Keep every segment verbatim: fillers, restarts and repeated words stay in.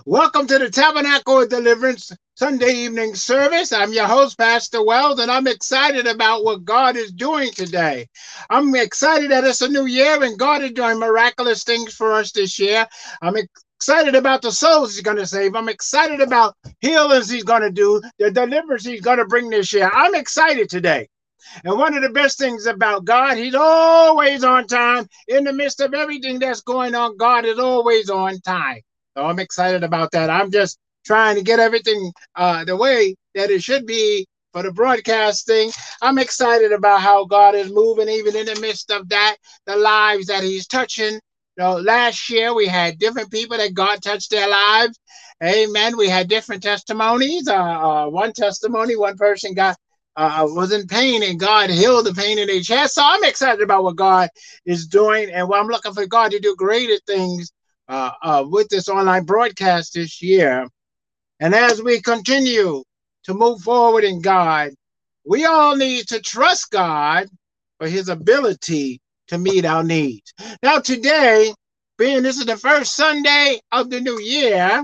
Welcome to the Tabernacle of Deliverance Sunday evening service. I'm your host, Pastor Wells, and I'm excited about what God is doing today. I'm excited that it's a new year and God is doing miraculous things for us this year. I'm excited about the souls He's going to save. I'm excited about healings He's going to do, the deliverance He's going to bring this year. I'm excited today. And one of the best things about God, He's always on time. In the midst of everything that's going on, God is always on time. So I'm excited about that. I'm just trying to get everything uh, the way that it should be for the broadcasting. I'm excited about how God is moving, even in the midst of that, the lives that He's touching. You know, last year we had different people that God touched their lives. Amen. We had different testimonies. Uh, uh, one testimony, one person got uh, was in pain and God healed the pain in their chest. So I'm excited about what God is doing, and I'm looking for God to do greater things Uh, uh, with this online broadcast this year. And as we continue to move forward in God, we all need to trust God for His ability to meet our needs. Now, today, being this is the first Sunday of the new year,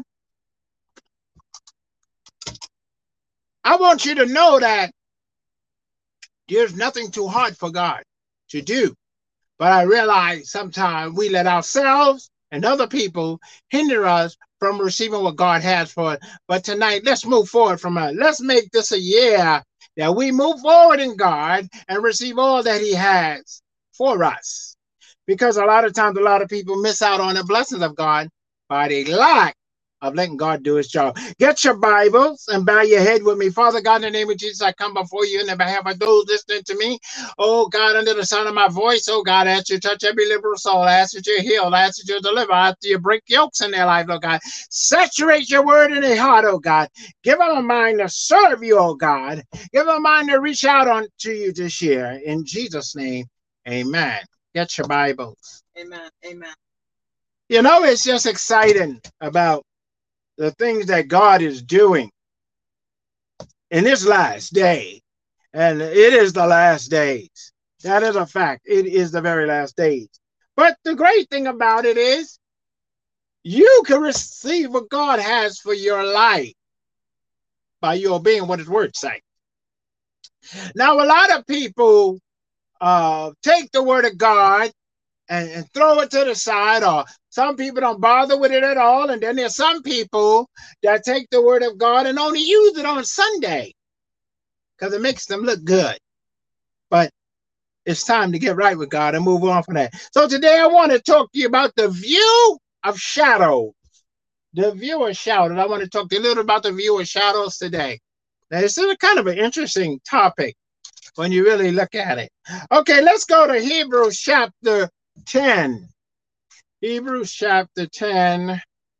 I want you to know that there's nothing too hard for God to do. But I realize sometimes we let ourselves and other people hinder us from receiving what God has for us. But tonight, let's move forward from it. Let's make this a year that we move forward in God and receive all that He has for us. Because a lot of times, a lot of people miss out on the blessings of God by the lack of letting God do His job. Get your Bibles and bow your head with me. Father God, in the name of Jesus, I come before you in the behalf of those listening to me. Oh God, under the sound of my voice, oh God, I ask you to touch every liberal soul. I ask that you heal. I ask that you deliver. I ask that you break yokes in their life, oh God. Saturate your word in their heart, oh God. Give them a mind to serve you, oh God. Give them a mind to reach out on to you this year. In Jesus' name, amen. Get your Bibles. Amen. Amen. You know, it's just exciting about the things that God is doing in this last day. And it is the last days. That is a fact. It is the very last days. But the great thing about it is you can receive what God has for your life by you obeying what His word says. Now, a lot of people uh, take the word of God and, and throw it to the side, or some people don't bother with it at all. And then there's some people that take the word of God and only use it on Sunday because it makes them look good. But it's time to get right with God and move on from that. So today I want to talk to you about the view of shadows. The view of shadows. I want to talk to you a little about the view of shadows today. Now, this is a kind of an interesting topic when you really look at it. Okay, let's go to Hebrews chapter ten. Hebrews chapter ten.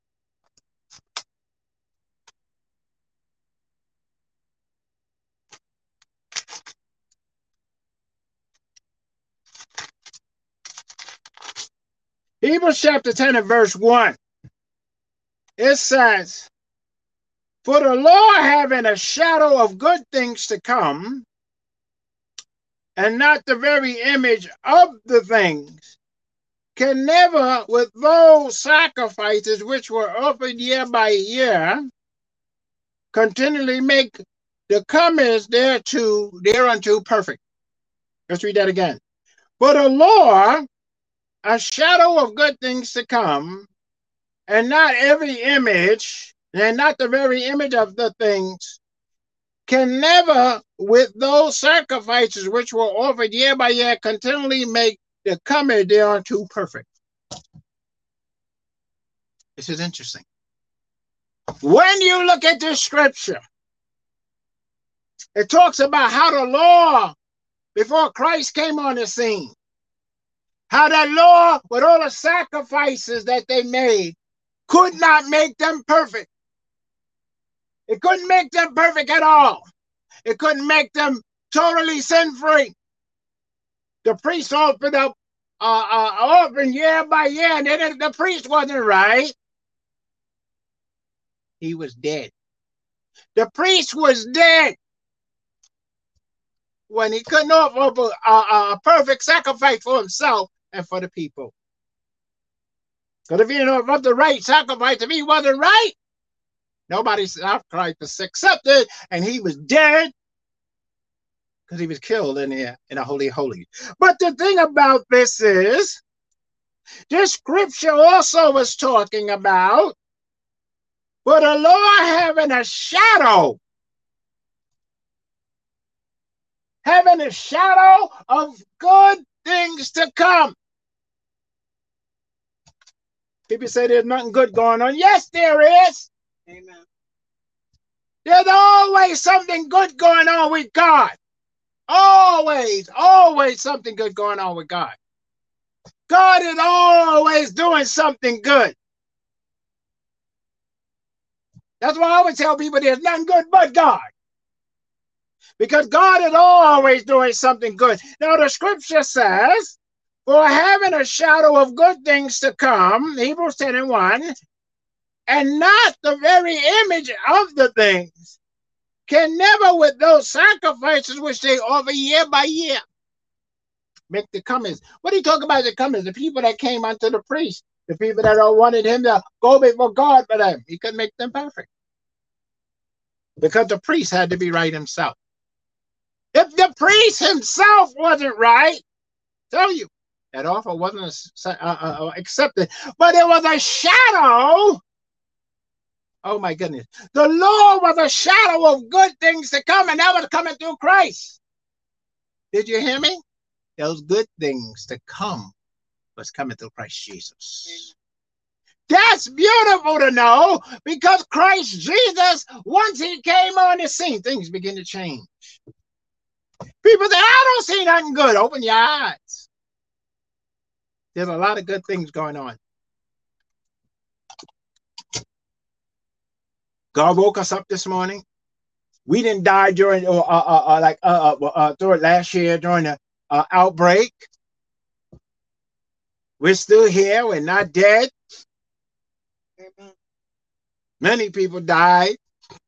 Hebrews chapter ten and verse one. It says, "For the Lord having a shadow of good things to come, and not the very image of the things, can never, with those sacrifices which were offered year by year, continually make the comers thereto, thereunto perfect." Let's read that again. "For the Lord, a shadow of good things to come, and not every image, and not the very image of the things, can never, with those sacrifices which were offered year by year, continually make the comer thereunto perfect." This is interesting. When you look at this scripture, it talks about how the law, before Christ came on the scene, how that law, with all the sacrifices that they made, could not make them perfect. It couldn't make them perfect at all. It couldn't make them totally sin-free. The priest offered up uh, uh, offering year by year, and then the priest wasn't right. He was dead. The priest was dead when he couldn't offer a, a, a perfect sacrifice for himself and for the people. Because if he didn't offer the right sacrifice, if he wasn't right, Nobody sacrificed except it, and he was dead because he was killed in the in a holy holy. But the thing about this is, this scripture also was talking about, but the Lord having a shadow, having a shadow of good things to come. People say there's nothing good going on. Yes, there is. Amen. There's always something good going on with God. Always, always something good going on with God. God is always doing something good. That's why I always tell people there's nothing good but God. Because God is always doing something good. Now the scripture says, for having a shadow of good things to come, Hebrews ten and one, and not the very image of the things, can never with those sacrifices which they offer year by year make the comings. What are you talking about the comings? The people that came unto the priest, the people that wanted him to go before God for them. He couldn't make them perfect. Because the priest had to be right himself. If the priest himself wasn't right, tell you, that offer wasn't uh, uh, accepted. But it was a shadow. Oh my goodness. The Lord was a shadow of good things to come, and that was coming through Christ. Did you hear me? Those good things to come was coming through Christ Jesus. That's beautiful to know, because Christ Jesus, once he came on the scene, things begin to change. People say, I don't see nothing good. Open your eyes. There's a lot of good things going on. God woke us up this morning. We didn't die during, uh, uh, uh, like, uh, uh, uh, during last year during the uh, outbreak. We're still here. We're not dead. Amen. Many people died.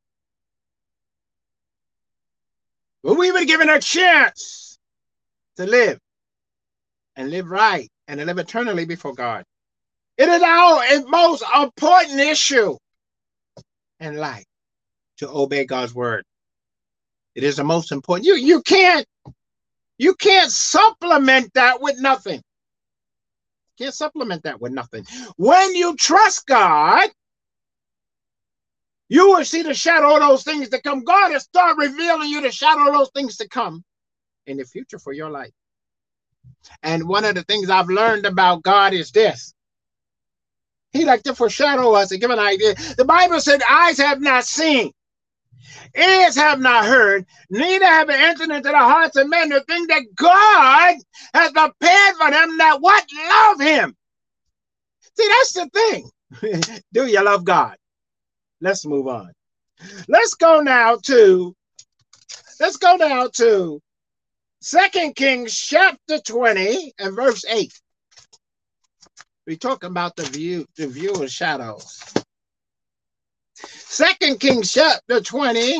But we were given a chance to live and live right and to live eternally before God. It is our most important issue in life to obey God's word. It is the most important. You you can't you can't supplement that with nothing. You can't supplement that with nothing. When you trust God, you will see the shadow of those things to come. God will start revealing you the shadow of those things to come in the future for your life. And one of the things I've learned about God is this. He like to foreshadow us and give an idea. The Bible said, eyes have not seen, ears have not heard, neither have it entered into the hearts of men the thing that God has prepared for them that what love him. See, that's the thing. Do you love God? Let's move on. Let's go now to, let's go now to Second Kings chapter twenty and verse eight. We're talking about the view, the view of shadows. Second Kings chapter twenty.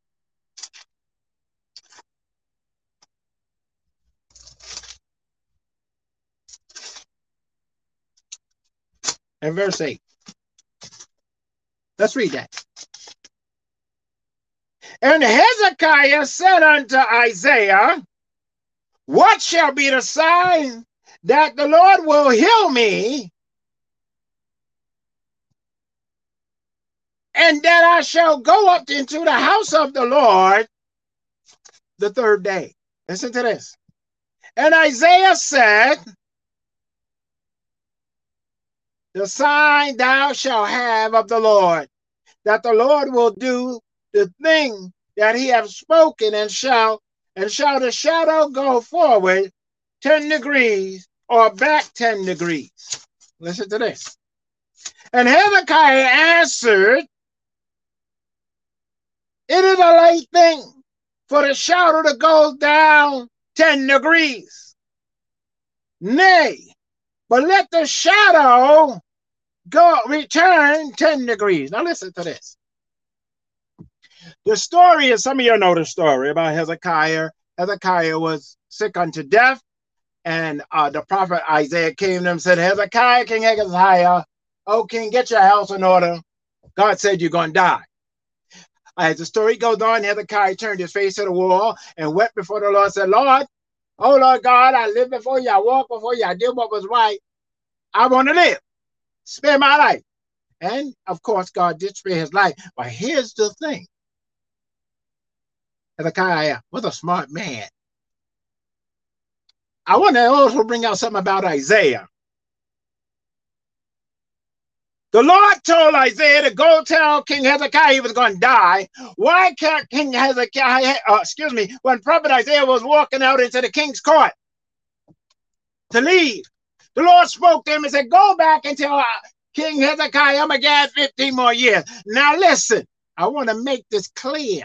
And verse eight. Let's read that. And Hezekiah said unto Isaiah, what shall be the sign that the Lord will heal me, and that I shall go up into the house of the Lord the third day? Listen to this. And Isaiah said, the sign thou shalt have of the Lord, that the Lord will do the thing that he hath spoken, and shall and shall the shadow go forward ten degrees or back ten degrees. Listen to this. And Hezekiah answered, it is a light thing for the shadow to go down ten degrees. Nay, but let the shadow go return ten degrees. Now listen to this. The story is, some of you know the story about Hezekiah. Hezekiah was sick unto death, and uh, the prophet Isaiah came to him and said, Hezekiah, King Hezekiah, oh king, get your house in order. God said you're going to die. As the story goes on, Hezekiah turned his face to the wall and wept before the Lord and said, Lord, oh Lord God, I live before you. I walk before you. I did what was right. I want to live. Spare my life. And of course, God did spare his life. But here's the thing. Hezekiah was a smart man. I want to also bring out something about Isaiah. The Lord told Isaiah to go tell King Hezekiah he was going to die. Why can't King Hezekiah, uh, excuse me, when Prophet Isaiah was walking out into the king's court to leave, the Lord spoke to him and said, go back and tell uh, King Hezekiah, I'm going to give fifteen more years. Now listen, I want to make this clear.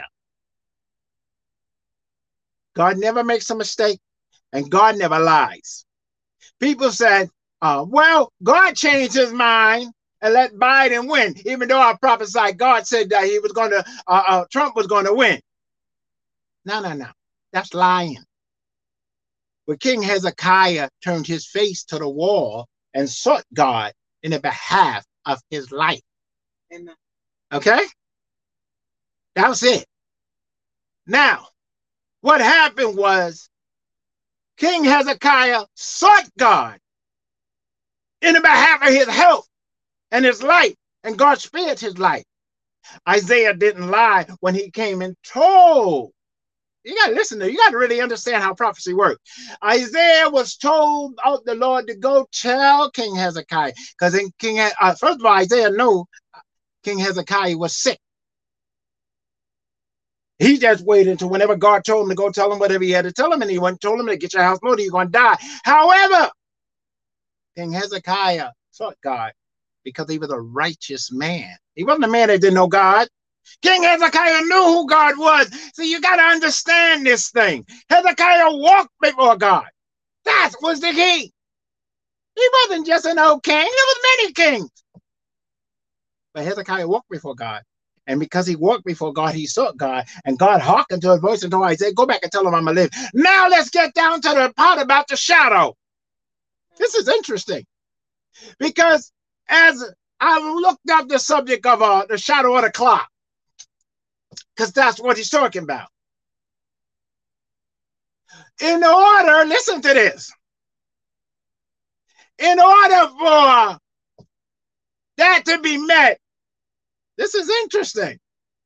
God never makes a mistake and God never lies. People said, uh, well, God changed his mind and let Biden win, even though I prophesied, God said that he was going to, uh, uh, Trump was going to win. No, no, no. That's lying. But King Hezekiah turned his face to the wall and sought God in the behalf of his life. Amen. Okay? That was it. Now, what happened was King Hezekiah sought God in the behalf of his health and his life, and God spared his life. Isaiah didn't lie when he came and told. You got to listen to, you got to really understand how prophecy works. Isaiah was told of the Lord to go tell King Hezekiah, because in King, uh, first of all, Isaiah knew King Hezekiah was sick. He just waited until whenever God told him to go tell him whatever he had to tell him, and he went and told him to get your house moved, you're going to die. However, King Hezekiah sought God because he was a righteous man. He wasn't a man that didn't know God. King Hezekiah knew who God was. So you got to understand this thing. Hezekiah walked before God. That was the key. He wasn't just an old king. There was many kings. But Hezekiah walked before God. And because he walked before God, he sought God. And God hearkened to his voice and told Isaiah, go back and tell him I'm going to live. Now let's get down to the part about the shadow. This is interesting. Because as I looked up the subject of uh, the shadow of the clock, because that's what he's talking about. In order, listen to this. In order for that to be met, this is interesting.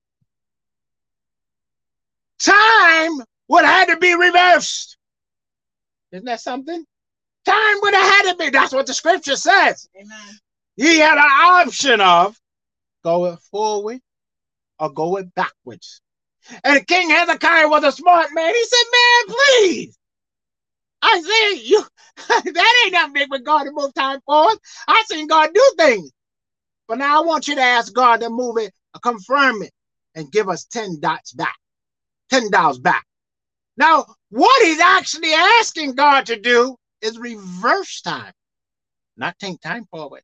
Time would have had to be reversed. Isn't that something? Time would have had to be. That's what the scripture says. Amen. He had an option of going forward or going backwards. And King Hezekiah was a smart man. He said, man, please. Isaiah, you that ain't nothing big with God to move time forward. I seen God do things. But now I want you to ask God to move it, confirm it, and give us ten dots back, ten dollars back. Now, what he's actually asking God to do is reverse time, not take time forward.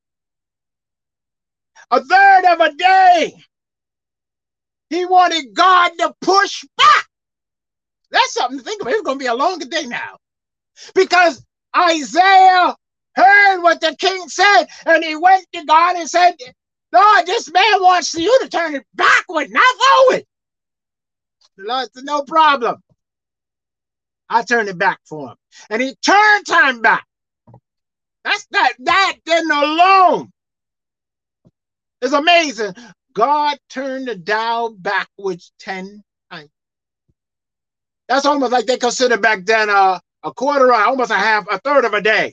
A third of a day. He wanted God to push back. That's something to think about. It's going to be a longer day now. Because Isaiah heard what the king said, and he went to God and said, Lord, this man wants you to turn it backward, not forward. The Lord said, no problem. I turned it back for him. And he turned time back. That's that, that then alone is amazing. God turned the dial backwards ten times. That's almost like they considered back then uh, a quarter, almost a half, a third of a day.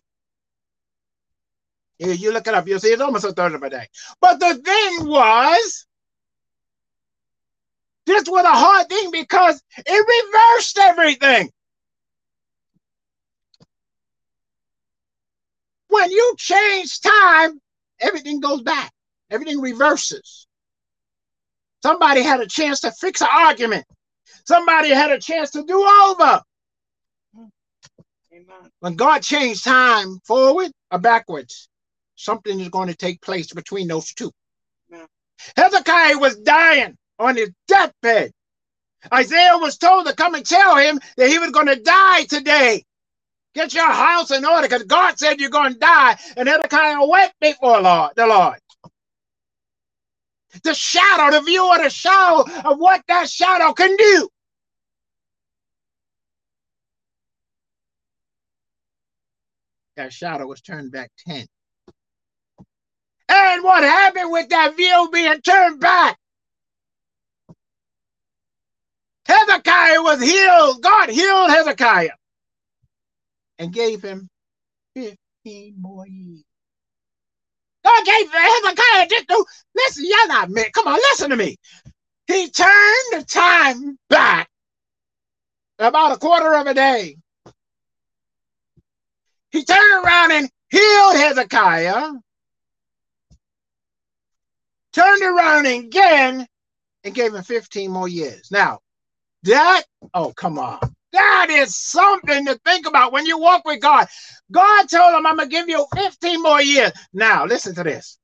If you look it up, you'll see it's almost a third of a day. But the thing was, this was a hard thing because it reversed everything. When you change time, everything goes back. Everything reverses. Somebody had a chance to fix an argument. Somebody had a chance to do over. Amen. When God changed time forward or backwards, something is going to take place between those two. Amen. Hezekiah was dying on his deathbed. Isaiah was told to come and tell him that he was going to die today. Get your house in order because God said you're going to die. And Hezekiah went before Lord, the Lord. The shadow, the view of the shadow of what that shadow can do. That shadow was turned back ten. And what happened with that view being turned back? Hezekiah was healed. God healed Hezekiah and gave him fifteen more years. God gave Hezekiah just to, listen, y'all not men. Come on, listen to me. He turned the time back about a quarter of a day. He turned around and healed Hezekiah, turned around again and gave him fifteen more years. Now, that, oh, come on. That is something to think about when you walk with God. God told him, I'm going to give you fifteen more years. Now, listen to this.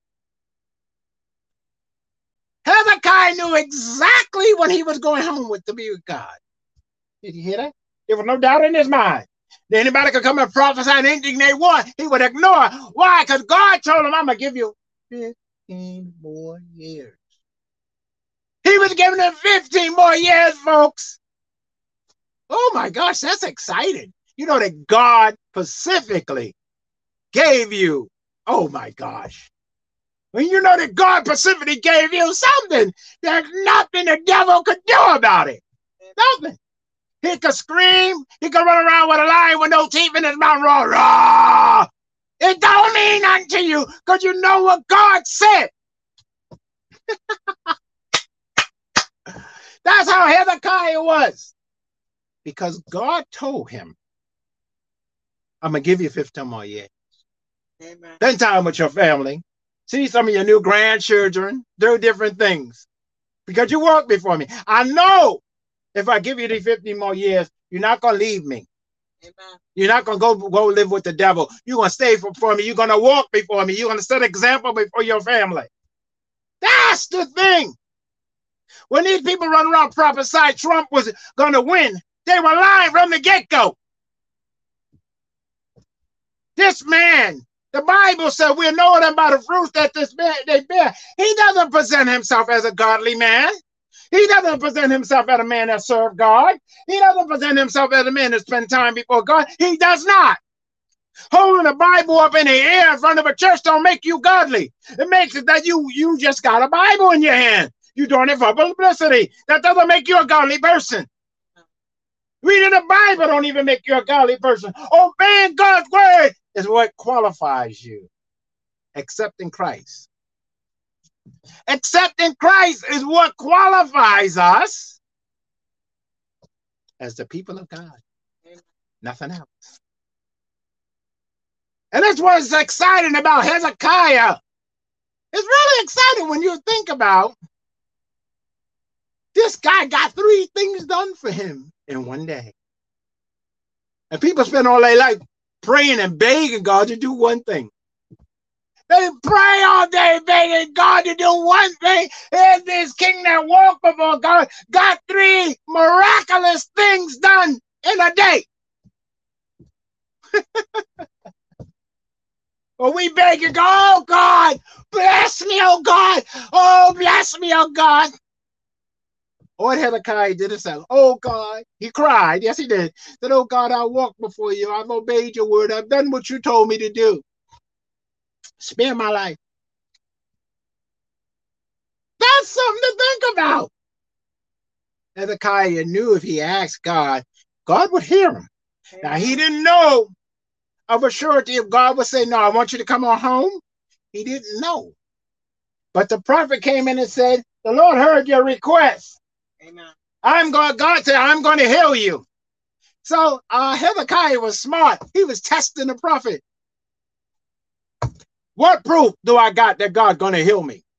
Hezekiah knew exactly when he was going home with to be with God. Did you hear that? There was no doubt in his mind. Anybody could come and prophesy and anything they want, he would ignore. Why? Because God told him, I'm going to give you fifteen more years. He was giving him fifteen more years, folks. Oh my gosh, that's exciting. You know that God specifically gave you, oh my gosh. When you know that God specifically gave you something, there's nothing the devil could do about it. Nothing. He could scream, he could run around with a lion with no teeth in his mouth, raw, raw. It don't mean nothing to you because you know what God said. That's how Hezekiah was. Because God told him, I'm going to give you fifteen more years. Amen. Spend time with your family. See some of your new grandchildren. Do different things. Because you worked before me. I know if I give you these fifteen more years, you're not going to leave me. Amen. You're not going to go, go live with the devil. You're going to stay before me. You're going to walk before me. You're going to set an example before your family. That's the thing. When these people run around prophesying Trump was going to win, they were lying from the get-go. This man, the Bible said we'll know them by the fruits that this man they bear. He doesn't present himself as a godly man. He doesn't present himself as a man that serves God. He doesn't present himself as a man that spends time before God. He does not. Holding the Bible up in the air in front of a church don't make you godly. It makes it that you, you just got a Bible in your hand. You're doing it for publicity. That doesn't make you a godly person. Reading the Bible don't even make you a godly person. Obeying God's word is what qualifies you. Accepting Christ. Accepting Christ is what qualifies us as the people of God. Nothing else. And that's what's exciting about Hezekiah. It's really exciting when you think about this guy got three things done for him in one day. And people spend all their life praying and begging God to do one thing. They pray all day begging God to do one thing. And this king that walked before God got three miraculous things done in a day. Well, we beg you, oh God, bless me, oh God. Oh, bless me, oh God. What Hezekiah did is say, oh God, he cried. Yes, he did. Said, oh God, I walked before you. I've obeyed your word. I've done what you told me to do. Spare my life. That's something to think about. Hezekiah knew if he asked God, God would hear him. Yeah. Now, he didn't know of a surety if God would say, no, I want you to come on home. He didn't know. But the prophet came in and said, the Lord heard your request. Amen. I'm going, God said, I'm going to heal you. So uh, Hezekiah was smart. He was testing the prophet. What proof do I got that God's going to heal me?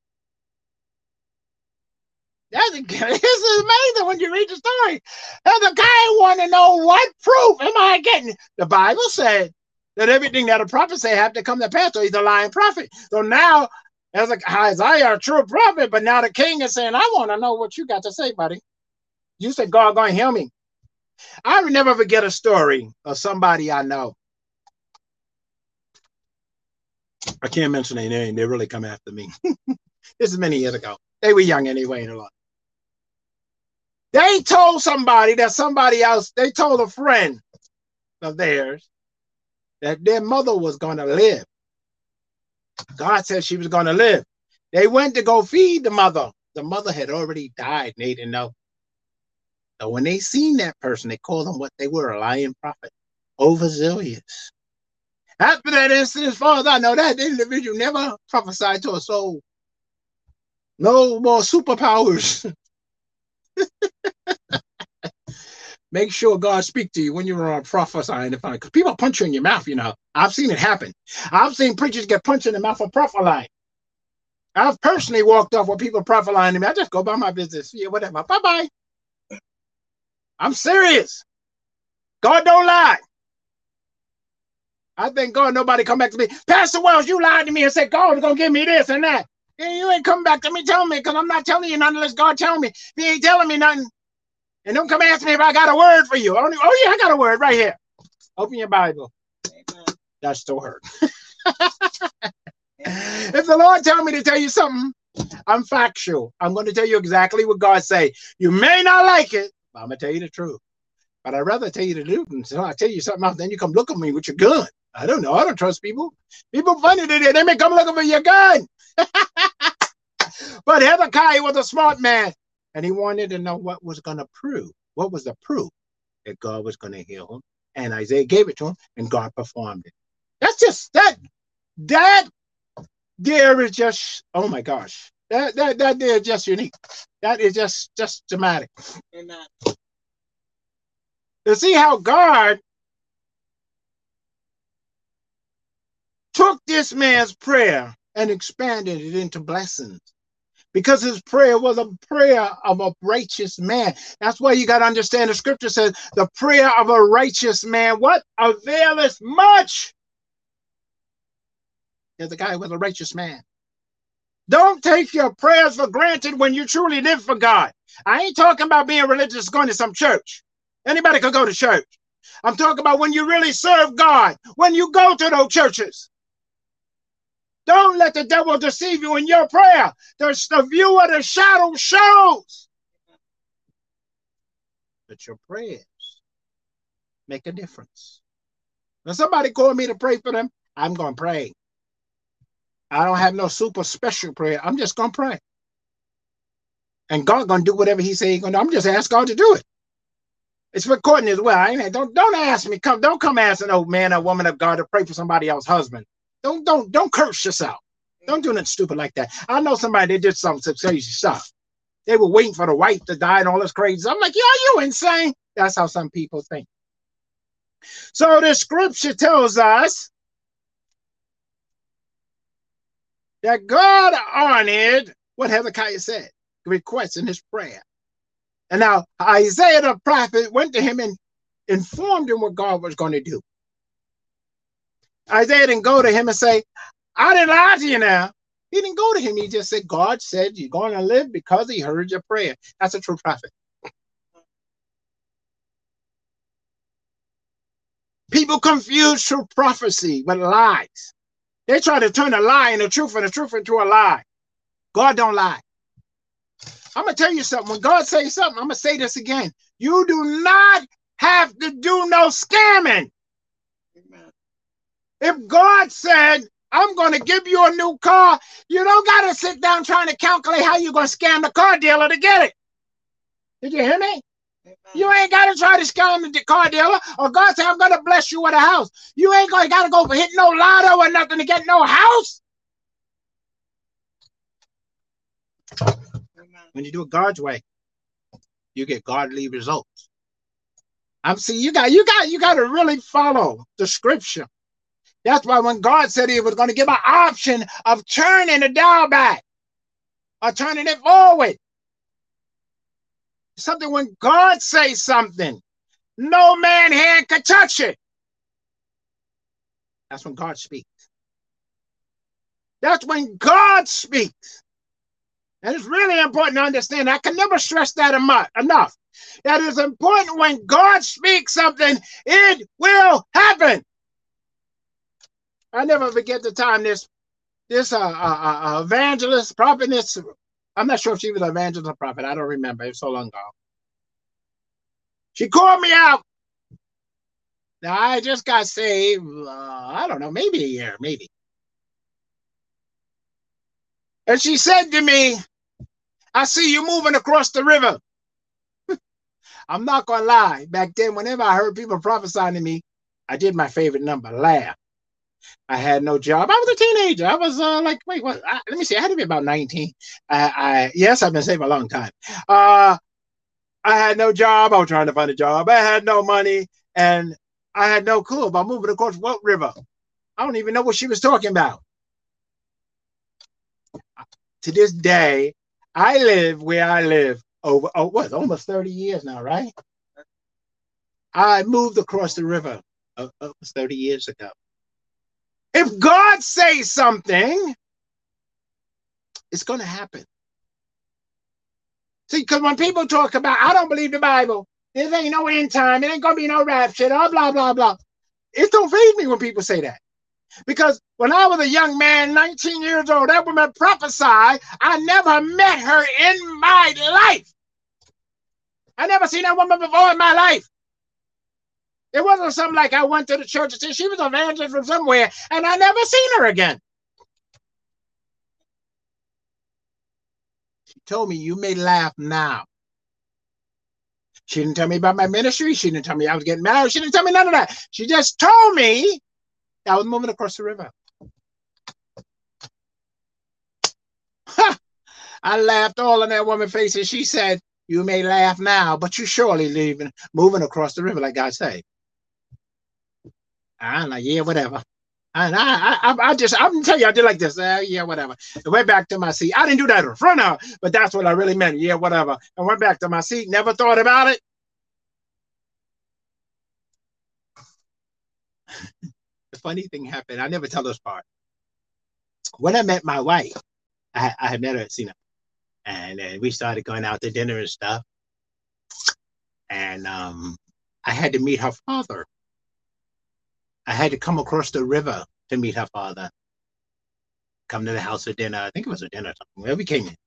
That's, this is amazing when you read the story. Hezekiah wanted to know what proof am I getting? The Bible said that everything that a prophet say have to come to pass. So he's a lying prophet. So now as a, Isaiah, a true prophet, but now the king is saying, I want to know what you got to say, buddy. You said God going to heal me. I will never forget a story of somebody I know. I can't mention their name. They really come after me. This is many years ago. They were young anyway in a lot. They told somebody that somebody else, they told a friend of theirs that their mother was going to live. God said she was going to live. They went to go feed the mother. The mother had already died, and they didn't know. So when they seen that person, they called them what they were, a lying prophet, overzealous. After that incident, as far as I know, that individual never prophesied to a soul. No more superpowers. Make sure God speak to you when you're on prophesying. Because people punch you in your mouth, you know. I've seen it happen. I've seen preachers get punched in the mouth for prophesying. I've personally walked off with people prophesying to me. I just go by my business. Yeah, whatever. Bye-bye. I'm serious. God don't lie. I thank God nobody come back to me. Pastor Wells, you lied to me and said God was going to give me this and that. And you ain't come back to me telling me, because I'm not telling you nothing unless God tell me. If he ain't telling me nothing, and don't come ask me if I got a word for you. Only, oh, yeah, I got a word right here. Open your Bible. Amen. That still hurt. If the Lord tell me to tell you something, I'm factual. I'm going to tell you exactly what God say. You may not like it, but I'm going to tell you the truth. But I'd rather tell you the truth than so I tell you something else, then you come look at me with your gun. I don't know. I don't trust people. People funny today. They may come looking for your gun. But Hezekiah was a smart man, and he wanted to know what was going to prove. What was the proof that God was going to heal him? And Isaiah gave it to him, and God performed it. That's just that. That there is just, oh my gosh. That that that there is just unique. That is just just dramatic. Amen. To see how God took this man's prayer and expanded it into blessings. Because his prayer was a prayer of a righteous man. That's why you got to understand the scripture says the prayer of a righteous man, what? Availeth much. The guy was a righteous man. Don't take your prayers for granted when you truly live for God. I ain't talking about being religious, going to some church. Anybody could go to church. I'm talking about when you really serve God, when you go to those churches. Don't let the devil deceive you in your prayer. There's the view of the shadow shows. But your prayers make a difference. When somebody called me to pray for them, I'm going to pray. I don't have no super special prayer. I'm just going to pray. And God going to do whatever he say he's going to do. I'm just ask God to do it. It's recording as well. I ain't, don't, don't ask me. Come, don't come ask an old man or woman of God to pray for somebody else's husband. Don't, don't, don't curse yourself. Don't do nothing stupid like that. I know somebody that did some crazy stuff. They were waiting for the wife to die and all this crazy. I'm like, yo, you insane? That's how some people think. So the scripture tells us that God honored what Hezekiah said, the request in his prayer. And now Isaiah the prophet went to him and informed him what God was going to do. Isaiah didn't go to him and say, I didn't lie to you now. He didn't go to him. He just said, God said you're going to live because he heard your prayer. That's a true prophet. People confuse true prophecy with lies. They try to turn a lie into truth and the truth into a lie. God don't lie. I'm going to tell you something. When God says something, I'm going to say this again. You do not have to do no scamming. Amen. If God said, I'm going to give you a new car, you don't got to sit down trying to calculate how you're going to scam the car dealer to get it. Did you hear me? Amen. You ain't got to try to scam the car dealer, or God said, I'm going to bless you with a house. You ain't going to got to go for hit no lotto or nothing to get no house. Amen. When you do it God's way, you get godly results. I'm see you got you got you got to really follow the scripture. That's why when God said he was going to give an option of turning the dial back or turning it forward. Something when God says something, no man hand can touch it. That's when God speaks. That's when God speaks. And it's really important to understand. I can never stress that enough. That is important when God speaks something, it will happen. I never forget the time this this uh, uh, uh, evangelist, prophetess. I'm not sure if she was an evangelist or prophet. I don't remember. It was so long ago. She called me out. Now, I just got saved, uh, I don't know, maybe a year, maybe. And she said to me, I see you moving across the river. I'm not going to lie. Back then, whenever I heard people prophesying to me, I did my favorite number, laugh. I had no job. I was a teenager. I was uh, like, wait, what? I, let me see. I had to be about nineteen. I, I yes, I've been saved a long time. Uh, I had no job. I was trying to find a job. I had no money. And I had no clue about moving across what river. I don't even know what she was talking about. To this day, I live where I live over, oh, what, almost thirty years now, right? I moved across the river almost thirty years ago. If God says something, it's going to happen. See, because when people talk about, I don't believe the Bible, there ain't no end time, it ain't going to be no rapture, blah, blah, blah, blah. It don't faze me when people say that. Because when I was a young man, nineteen years old, that woman prophesied. I never met her in my life. I never seen that woman before in my life. It wasn't something like I went to the church and said she was an evangelist from somewhere, and I never seen her again. She told me, you may laugh now. She didn't tell me about my ministry. She didn't tell me I was getting married. She didn't tell me none of that. She just told me I was moving across the river. I laughed all in that woman's face, and she said, you may laugh now, but you surely leaving, moving across the river, like God said. I'm like, yeah, whatever. And I, I, I just, I'm gonna tell you, I did like this. Uh, yeah, whatever. I went back to my seat. I didn't do that in front of her, but that's what I really meant. Yeah, whatever. I went back to my seat. Never thought about it. The funny thing happened. I never tell this part. When I met my wife, I, I had met her, seen her, and uh, we started going out to dinner and stuff. And um, I had to meet her father. I had to come across the river to meet her father. Come to the house for dinner. I think it was a dinner or something. Where we came in.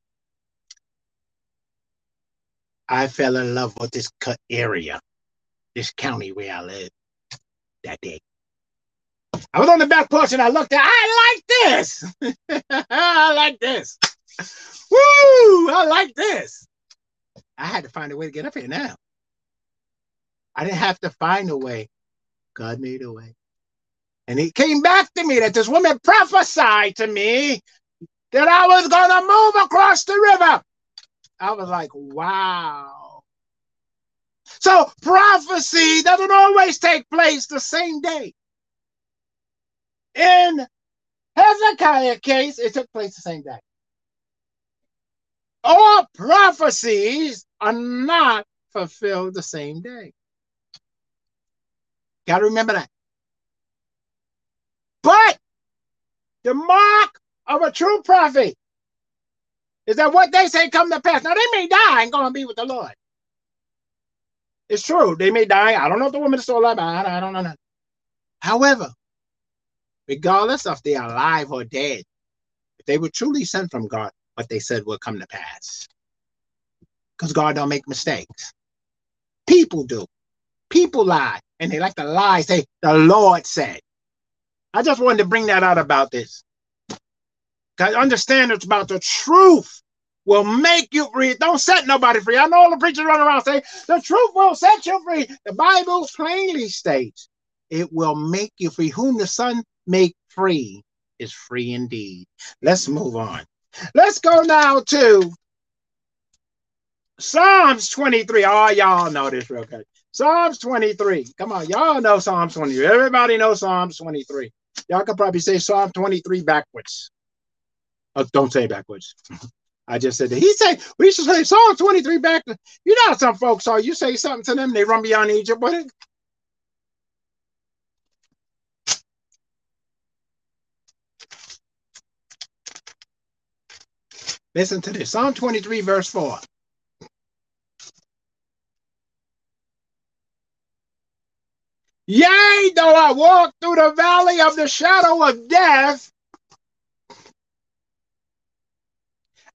I fell in love with this area, this county where I live that day. I was on the back porch and I looked at, I like this. I like this. Woo! I like this. I had to find a way to get up here now. I didn't have to find a way. God made a way. And it came back to me that this woman prophesied to me that I was going to move across the river. I was like, wow. So prophecy doesn't always take place the same day. In Hezekiah's case, it took place the same day. All prophecies are not fulfilled the same day. Got to remember that. But the mark of a true prophet is that what they say come to pass. Now, they may die and go and be with the Lord. It's true. They may die. I don't know if the woman is still alive. I don't know. However, regardless of they are alive or dead, if they were truly sent from God, what they said will come to pass. Because God don't make mistakes. People do. People lie. And they like to lie, say, the Lord said. I just wanted to bring that out about this. Because understand it's about the truth will make you free. Don't set nobody free. I know all the preachers run around saying, the truth will set you free. The Bible plainly states, it will make you free. Whom the Son make free is free indeed. Let's move on. Let's go now to Psalms twenty-three. Oh, y'all know this real good. Psalms twenty-three. Come on, y'all know Psalms twenty-three. Everybody knows Psalms twenty-three. Y'all could probably say Psalm twenty-three backwards. Oh, don't say backwards. I just said that. He said, we should say Psalm twenty-three backwards. You know how some folks are. You say something to them, they run beyond Egypt with it. Listen to this. Psalm twenty-three, verse four. Yea, though I walk through the valley of the shadow of death,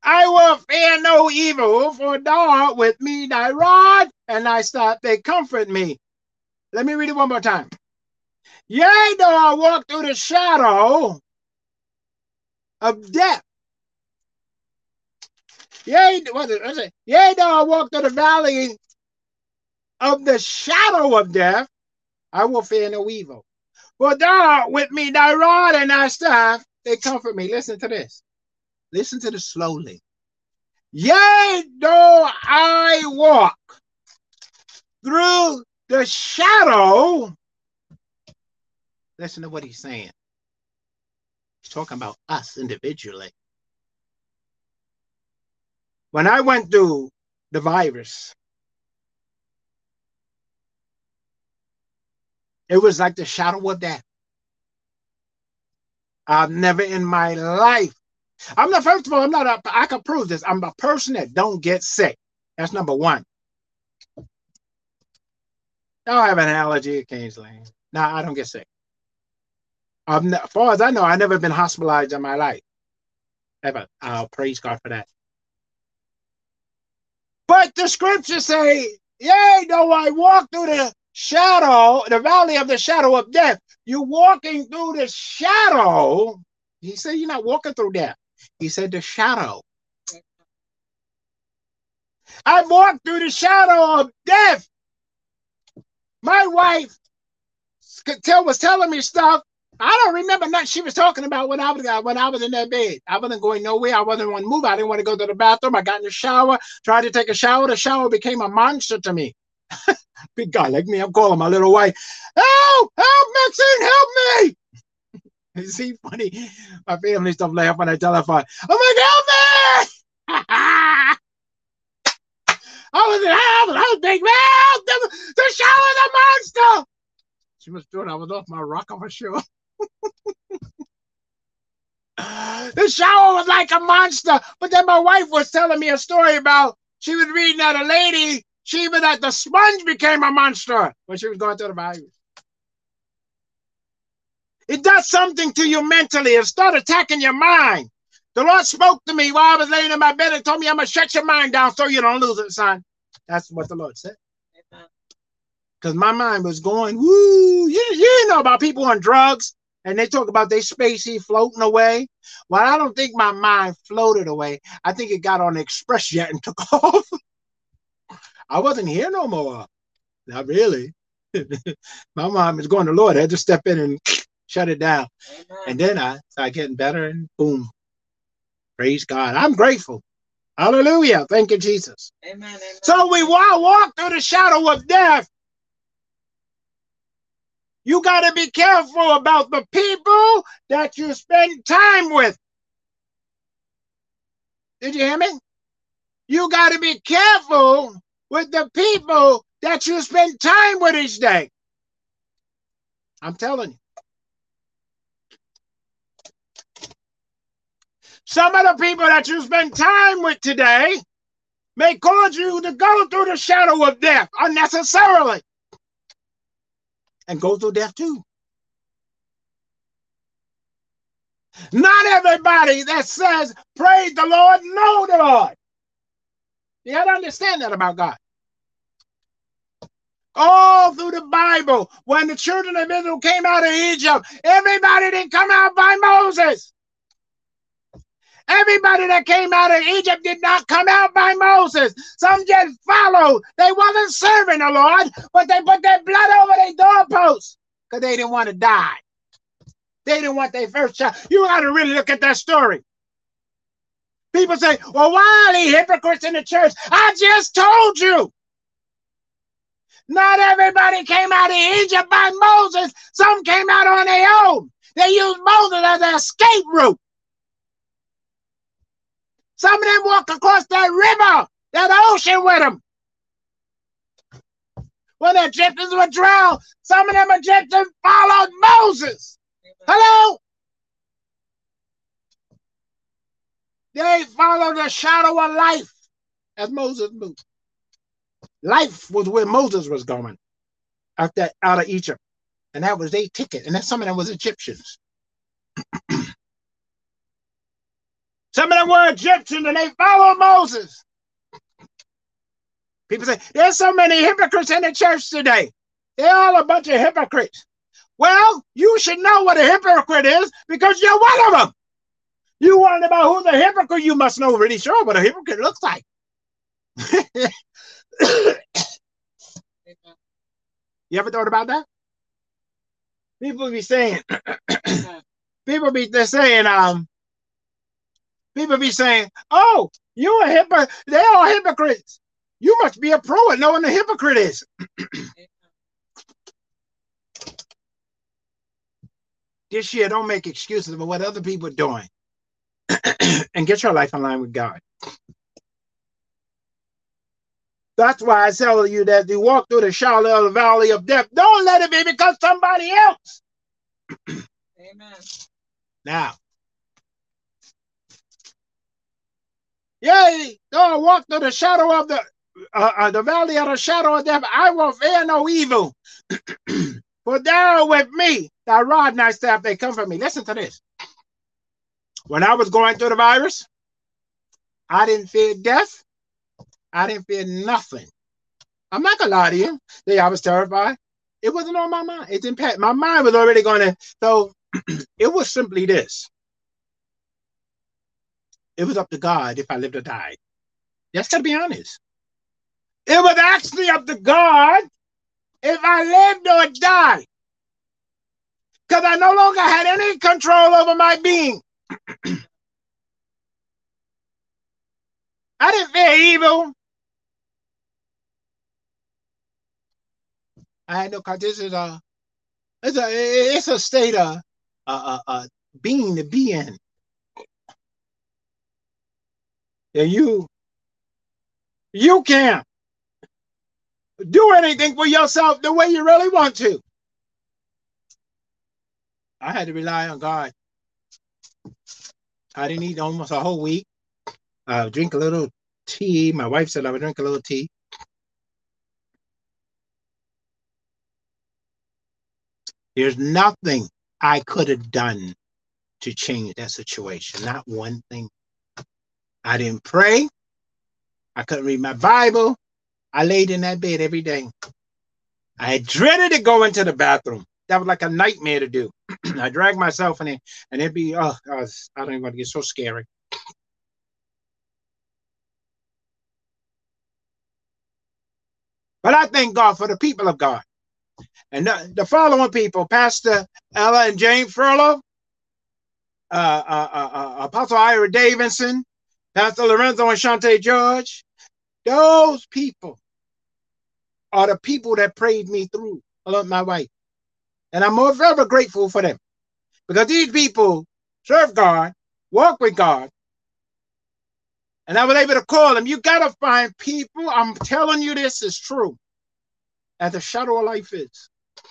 I will fear no evil, for thou art with me, thy rod and thy staff, they comfort me. Let me read it one more time. Yea, though I walk through the shadow of death. Yea, what is it? Yea, though I walk through the valley of the shadow of death, I will fear no evil. For thou art with me, thy rod and thy staff, they comfort me. Listen to this. Listen to this slowly. Yea, though I walk through the shadow, listen to what he's saying. He's talking about us individually. When I went through the virus, it was like the shadow of death. I've never in my life, I'm not, first of all, I'm not, a, I can prove this. I'm a person that don't get sick. That's number one. I have an allergy occasionally. No, I don't get sick. Um, as far as I know, I've never been hospitalized in my life. Ever. I'll praise God for that. But the scriptures say, yea, though I walk through the shadow, the valley of the shadow of death, you're walking through the shadow. He said you're not walking through death. He said the shadow. I walked through the shadow of death. My wife was telling me stuff. I don't remember nothing she was talking about when I was when I was in that bed. I wasn't going nowhere. I wasn't want to move. I didn't want to go to the bathroom. I got in the shower, tried to take a shower. The shower became a monster to me. Big guy like me, I'm calling my little wife. Help! Help, Maxine, help me! You see, funny. My family stuff laugh when I tell her, I'm like, help me! I was in hell, I was big man. The, the shower's a monster. She was doing. I was off my rocker for sure. The shower was like a monster. But then my wife was telling me a story about she was reading that a lady, she was that the sponge became a monster when she was going through the virus. It does something to you mentally. It starts attacking your mind. The Lord spoke to me while I was laying in my bed and told me, I'm going to shut your mind down so you don't lose it, son. That's what the Lord said. Because my mind was going, woo. You, you know about people on drugs and they talk about they spacey floating away. Well, I don't think my mind floated away. I think it got on the express jet and took off. I wasn't here no more. Not really. My mind was going to the Lord. I had to step in and shut it down. Amen. And then I started getting better and boom. Praise God. I'm grateful. Hallelujah. Thank you, Jesus. Amen, amen. So we walk through the shadow of death. You got to be careful about the people that you spend time with. Did you hear me? You got to be careful with the people that you spend time with each day. I'm telling you. Some of the people that you spend time with today may cause you to go through the shadow of death unnecessarily. And go through death too. Not everybody that says, praise the Lord, know the Lord. You got to understand that about God. All through the Bible, when the children of Israel came out of Egypt, everybody didn't come out by Moses. Everybody that came out of Egypt did not come out by Moses. Some just followed. They wasn't serving the Lord, but they put their blood over their doorposts because they didn't want to die. They didn't want their first child. You got to really look at that story. People say, well, why are they hypocrites in the church? I just told you. Not everybody came out of Egypt by Moses. Some came out on their own. They used Moses as an escape route. Some of them walked across that river, that ocean with them. When the Egyptians were drowned, some of them Egyptians followed Moses. Hello? They followed the shadow of life as Moses moved. Life was where Moses was going out, that, out of Egypt. And that was their ticket. And then some of them was Egyptians. Some of them were Egyptians and they followed Moses. People say, there's so many hypocrites in the church today. They're all a bunch of hypocrites. Well, you should know what a hypocrite is because you're one of them. You worrying about who's a hypocrite, you must know really sure what a hypocrite looks like. You ever thought about that? People be saying, people be they're saying, um, people be saying, oh, you a hypocrite. They're all hypocrites. You must be a pro at knowing what a hypocrite is. This year, don't make excuses for what other people are doing. And get your life in line with God. That's why I tell you that you walk through the shadow of the valley of death. Don't let it be because somebody else. Amen. Now, yea, though I walk through the shadow of the uh, uh, the valley of the shadow of death, I will fear no evil. For thou with me, thy rod and thy staff, they comfort me. Listen to this. When I was going through the virus, I didn't fear death. I didn't fear nothing. I'm not gonna lie to you. Yeah, I was terrified. It wasn't on my mind. It didn't pass. My mind was already gonna. So it was simply this. It was up to God if I lived or died. Just gotta be honest. It was actually up to God if I lived or died. Because I no longer had any control over my being. I didn't fear evil. I had no, because this is a, it's a, it's a state of uh, uh, uh, being to be in. And you, you can't do anything for yourself the way you really want to. I had to rely on God. I didn't eat almost a whole week. Uh, drink a little tea. My wife said I would drink a little tea. There's nothing I could have done to change that situation. Not one thing. I didn't pray. I couldn't read my Bible. I laid in that bed every day. I dreaded to go into the bathroom. That was like a nightmare to do. I dragged myself in there, and it'd be, oh, I, was, I don't even want to get so scary. But I thank God for the people of God. And the, the following people, Pastor Ella and Jane Furlow, uh, uh, uh, uh, Apostle Ira Davidson, Pastor Lorenzo and Shante George, those people are the people that prayed me through, along my wife. And I'm more forever grateful for them. Because these people serve God, walk with God. And I was able to call them. You got to find people, I'm telling you this is true, as the shadow of life is.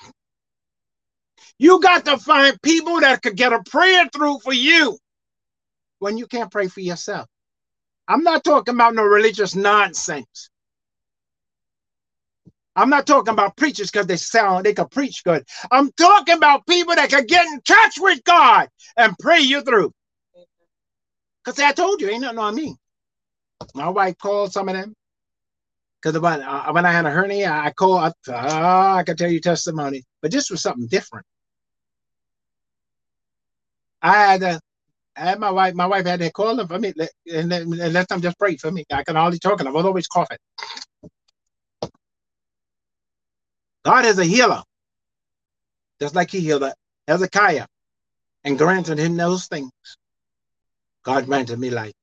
You got to find people that could get a prayer through for you when you can't pray for yourself. I'm not talking about no religious nonsense. I'm not talking about preachers because they sound, they can preach good. I'm talking about people that can get in touch with God and pray you through. Because I told you, ain't nothing on me. My wife called some of them. Because when, uh, when I had a hernia, I called, uh, I can tell you testimony. But this was something different. I had, uh, I had my wife, my wife had to call them for me and let, and let them just pray for me. I can hardly talk and I was always coughing. God is a healer. Just like he healed Hezekiah and granted him those things. God granted me life.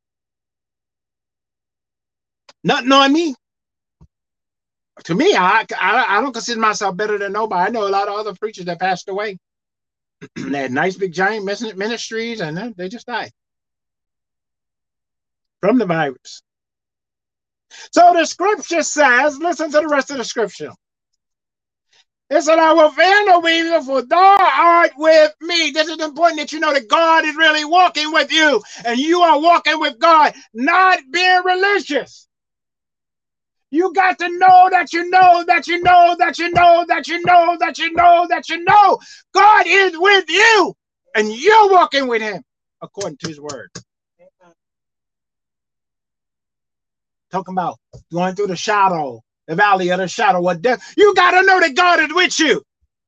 Nothing on me. To me, I, I, I don't consider myself better than nobody. I know a lot of other preachers that passed away. They had nice big giant ministries and they just died from the virus. So the scripture says, listen to the rest of the scripture. It said, I will fear no evil, for thou art with me. This is important that you know that God is really walking with you and you are walking with God, not being religious. You got to know that you know that you know that you know that you know that you know that you know God is with you and you're walking with him according to his word. Talking about going through the shadow, the valley of the shadow of death. You got to know that God is with you.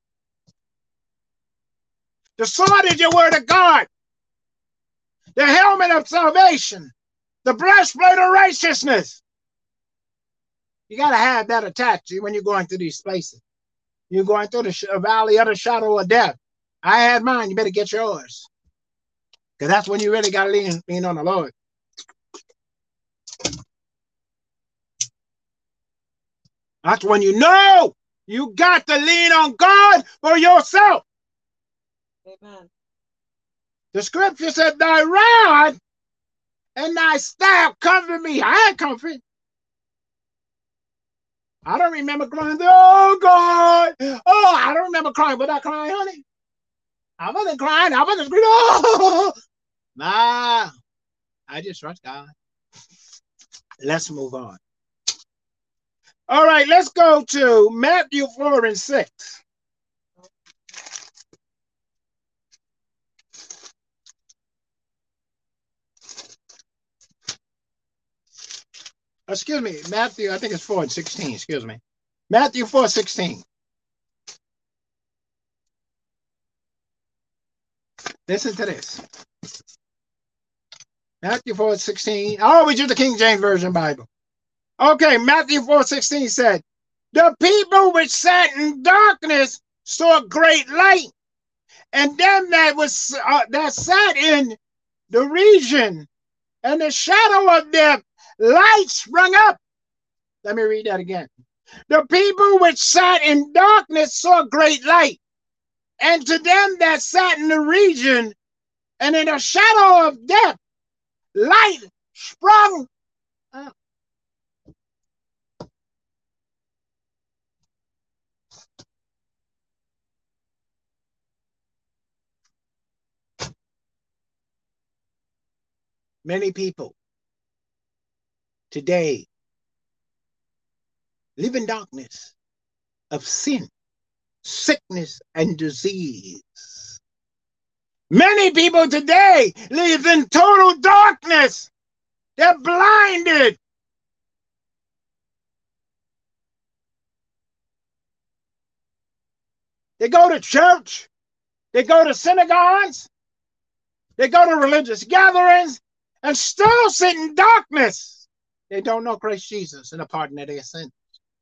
The sword is your word of God. The helmet of salvation. The breastplate of righteousness. You got to have that attached to you when you're going through these places. You're going through the valley of the shadow of death. I had mine. You better get yours. Because that's when you really got to lean, lean on the Lord. That's when you know you got to lean on God for yourself. Amen. The scripture said, thy rod and thy staff comfort me. I had comfort. I don't remember crying. Oh, God. Oh, I don't remember crying. Was I crying, honey? I wasn't crying. I wasn't screaming. Oh, nah. I just trust God. Let's move on. All right, let's go to Matthew four and six. Excuse me, Matthew, I think it's four and sixteen, excuse me. Matthew four sixteen. Listen to this. Matthew four sixteen. I always use the King James Version Bible. Okay, Matthew four sixteen said, the people which sat in darkness saw great light, and them that was uh, that sat in the region and the shadow of death, light sprung up. Let me read that again. The people which sat in darkness saw great light, and to them that sat in the region and in the shadow of death, light sprung up. Many people today live in darkness of sin, sickness, and disease. Many people today live in total darkness. They're blinded. They go to church. They go to synagogues. They go to religious gatherings and still sit in darkness. They don't know Christ Jesus and the pardon of their sins.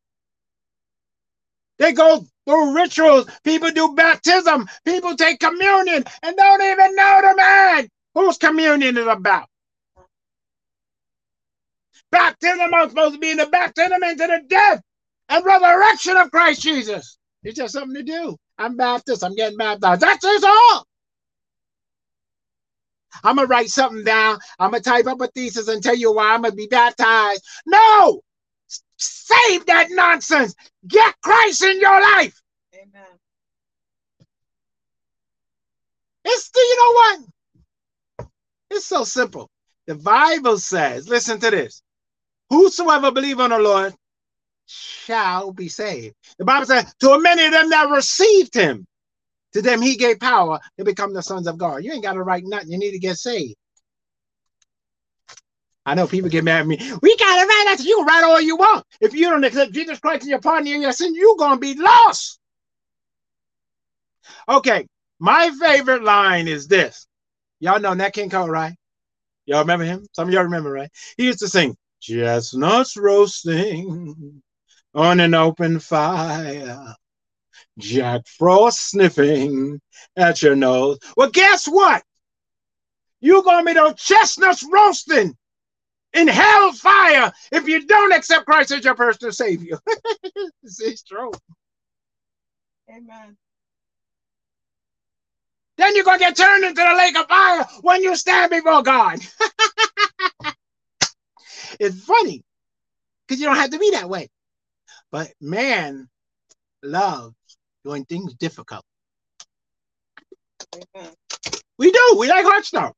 They go through rituals. People do baptism. People take communion and don't even know the man whose communion is about. Baptism is supposed to be the baptism into the death and resurrection of Christ Jesus. It's just something to do. I'm Baptist. I'm getting baptized. That's just all. I'm going to write something down. I'm going to type up a thesis and tell you why I'm going to be baptized. No! Save that nonsense. Get Christ in your life. Amen. It's, you know what? It's so simple. The Bible says, listen to this. Whosoever believe on the Lord shall be saved. The Bible says, to many of them that received him, to them he gave power to become the sons of God. You ain't got to write nothing. You need to get saved. I know people get mad at me. We got to write that. You can write all you want. If you don't accept Jesus Christ and your partner in your sin, you're going to be lost. Okay, my favorite line is this. Y'all know Nat King Cole, right? Y'all remember him? Some of y'all remember, right? He used to sing, chestnuts roasting on an open fire, Jack Frost sniffing at your nose. Well, guess what? You're going to be those chestnuts roasting in hellfire if you don't accept Christ as your personal Savior. It's true. Amen. Then you're going to get turned into the lake of fire when you stand before God. It's funny because you don't have to be that way. But man loves doing things difficult. Amen. We do. We like hard stuff.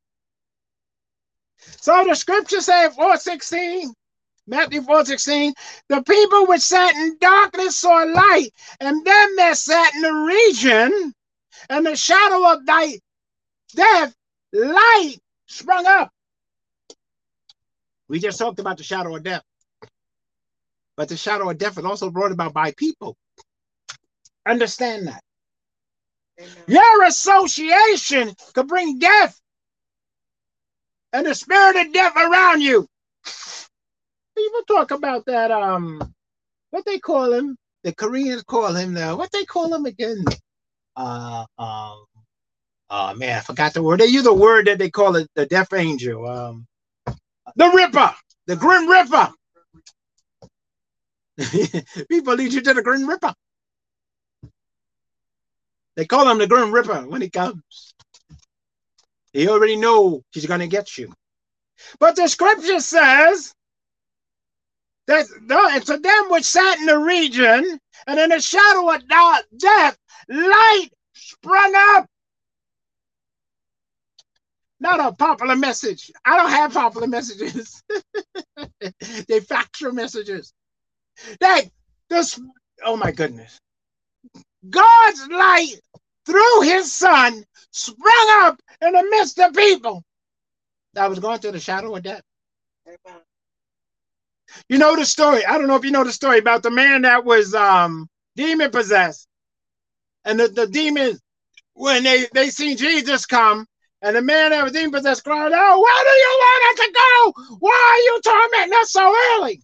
So the scripture said four sixteen, Matthew four sixteen, the people which sat in darkness saw light, and them that sat in the region and the shadow of thy death, light sprung up. We just talked about the shadow of death. But the shadow of death is also brought about by people. Understand that. Amen. Your association could bring death and the spirit of death around you. People talk about that, um, what they call him, the Koreans call him now, what they call him again? Uh, um, oh man, I forgot the word. They use a word that they call it the death angel. Um, the Ripper, the Grim Ripper. People lead you to the Grim Ripper. They call him the Grim Ripper when he comes. He already know he's going to get you. But the scripture says that and to them which sat in the region and in the shadow of death, light sprung up. Not a popular message. I don't have popular messages. They factual messages. That this, oh my goodness. God's light through his son sprung up in the midst of people that was going through the shadow of death. Amen. You know the story. I don't know if you know the story about the man that was um, demon possessed. And the, the demons, when they, they seen Jesus come, and the man that was demon possessed cried out, "Where do you want us to go? Why are you tormenting us so early?"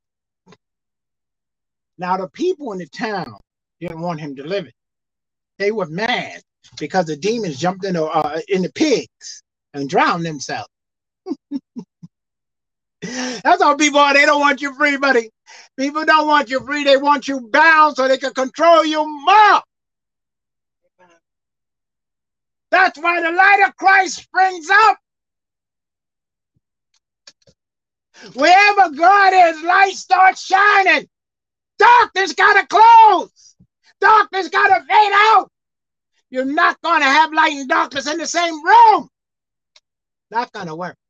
Now the people in the town didn't want him delivered. They were mad because the demons jumped in the, uh, in the pigs and drowned themselves. That's how people are. They don't want you free, buddy. People don't want you free. They want you bound so they can control you more. That's why the light of Christ springs up. Wherever God is, light starts shining. Darkness got to close. Darkness got to fade out. You're not going to have light and darkness in the same room. Not going to work.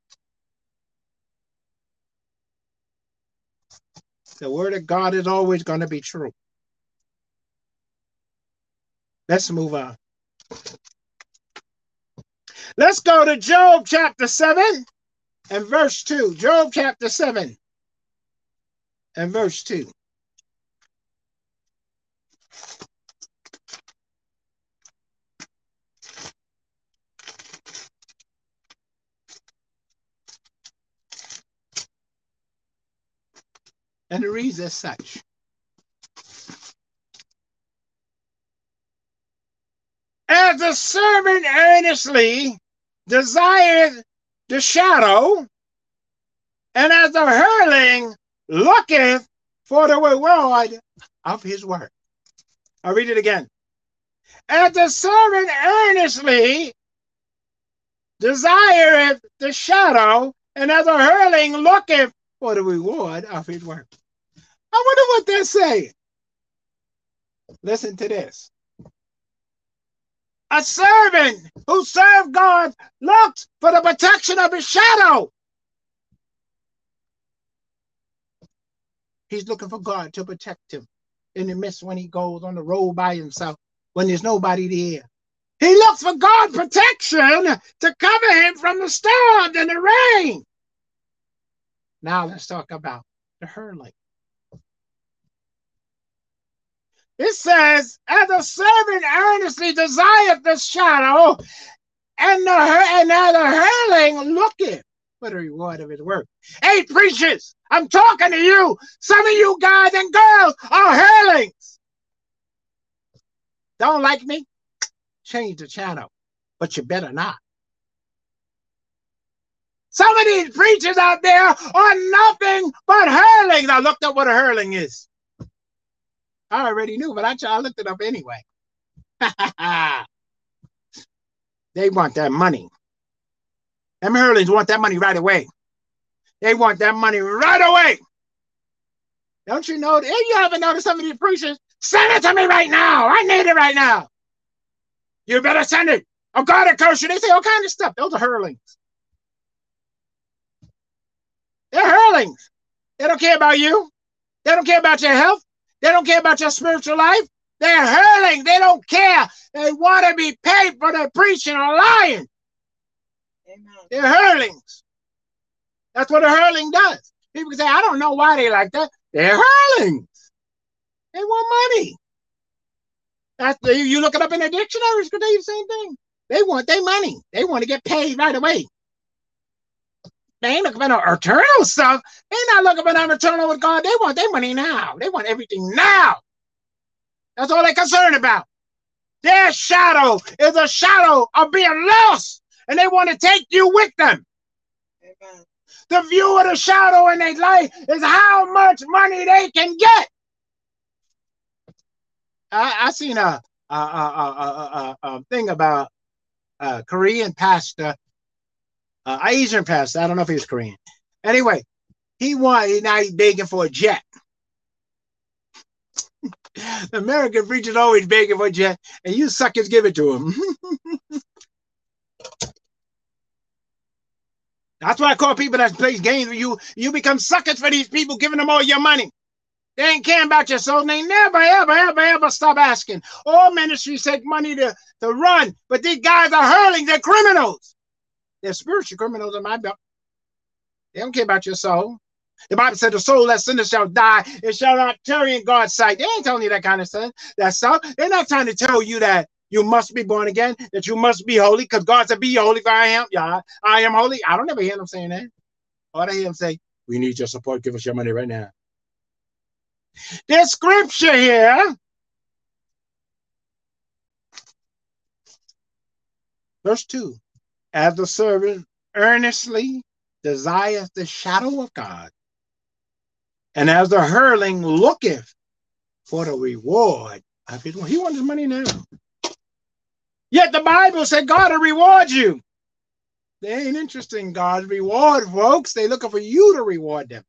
The word of God is always going to be true. Let's move on. Let's go to Job chapter seven and verse two. Job chapter seven and verse two. And it reads as such. As the servant earnestly desireth the shadow, and as the hurling looketh for the reward of his work. I'll read it again. As the servant earnestly desireth the shadow, and as the hurling looketh for the reward of his work. I wonder what they're saying. Listen to this. A servant who served God looks for the protection of his shadow. He's looking for God to protect him in the midst when he goes on the road by himself, when there's nobody there. He looks for God's protection to cover him from the storms and the rain. Now let's talk about the hurling. It says, as a servant earnestly desireth the shadow, and the and as the hurling looketh for the reward of his work. Hey, preachers, I'm talking to you. Some of you guys and girls are hurlings. Don't like me? Change the channel, but you better not. Some of these preachers out there are nothing but hurlings. I looked up what a hurling is. I already knew, but I, I looked it up anyway. They want that money. Them hurlings want that money right away. They want that money right away. Don't you know? If you haven't noticed some of these preachers, send it to me right now. I need it right now. You better send it. Oh, God, I curse you. They say all kinds of stuff. Those are hurlings. They're hurlings. They don't care about you. They don't care about your health. They don't care about your spiritual life. They're hurling. They don't care. They want to be paid for their preaching or lying. Amen. They're hurlings. That's what a hurling does. People say, I don't know why they like that. They're hurling. They want money. That's the, you look it up in the dictionaries, because they the same thing. They want their money. They want to get paid right away. They ain't looking for no eternal stuff. They not looking for no eternal with God. They want their money now. They want everything now. That's all they're concerned about. Their shadow is a shadow of being lost, and they want to take you with them. Amen. The view of the shadow in their life is how much money they can get. I, I seen a, a, a, a, a, a thing about a Korean pastor, uh, Asian pastor. I don't know if he was Korean. Anyway, he wanted, now he's begging for a jet. The American preacher's always begging for a jet, and you suckers give it to him. That's why I call people that play games with you. You become suckers for these people, giving them all your money. They ain't caring about your soul. And they never, ever, ever, ever stop asking. All ministries take money to, to run, but these guys are hurling. They're criminals. They're spiritual criminals in my book. They don't care about your soul. The Bible said the soul that sinners shall die. It shall not tarry in God's sight. They ain't telling you that kind of stuff. That stuff. They're not trying to tell you that you must be born again, that you must be holy, because God said, be holy for I am. Yeah, I am holy. I don't ever hear them saying that. All I hear them say, we need your support. Give us your money right now. There's scripture here. Verse two. As the servant earnestly desires the shadow of God, and as the hurling looketh for the reward of his money. He wants his money now. Yet the Bible said God will reward you. They ain't interested in God's reward, folks. They looking for you to reward them.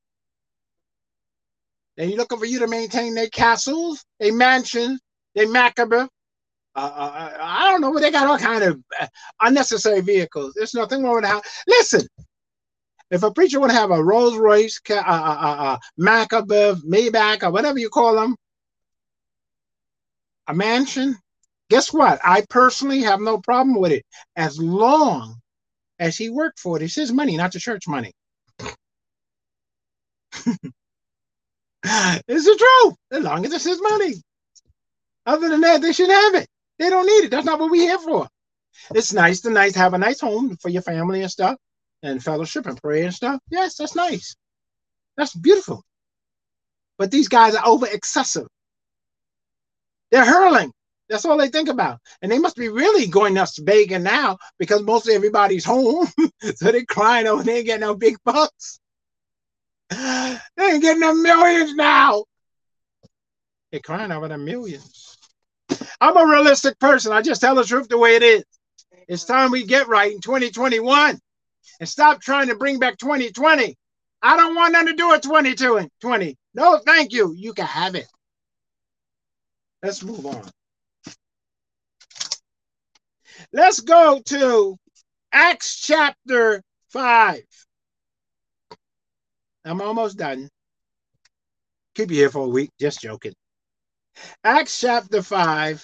They looking for you to maintain their castles, their mansions, their Maccabah. Uh, uh, I don't know, but they got all kind of uh, unnecessary vehicles. There's nothing wrong with that. Listen, if a preacher would have a Rolls Royce, uh, uh, uh, uh, Maccabah, Maybach, or whatever you call them, a mansion, guess what? I personally have no problem with it, as long as he worked for it. It's his money, not the church money. It's the truth. As long as it's his money. Other than that, they shouldn't have it. They don't need it. That's not what we're here for. It's nice to nice have a nice home for your family and stuff, and fellowship and prayer and stuff. Yes, that's nice. That's beautiful. But these guys are over excessive. They're hurling. That's all they think about. And they must be really going nuts begging now, because most of everybody's home. So they're crying over there, getting no big bucks. They ain't getting no millions now. They're crying over the millions. I'm a realistic person. I just tell the truth the way it is. It's time we get right in twenty twenty-one and stop trying to bring back twenty twenty. I don't want nothing to do with twenty twenty. No, thank you. You can have it. Let's move on. Let's go to Acts chapter five. I'm almost done. Keep you here for a week. Just joking. Acts chapter five.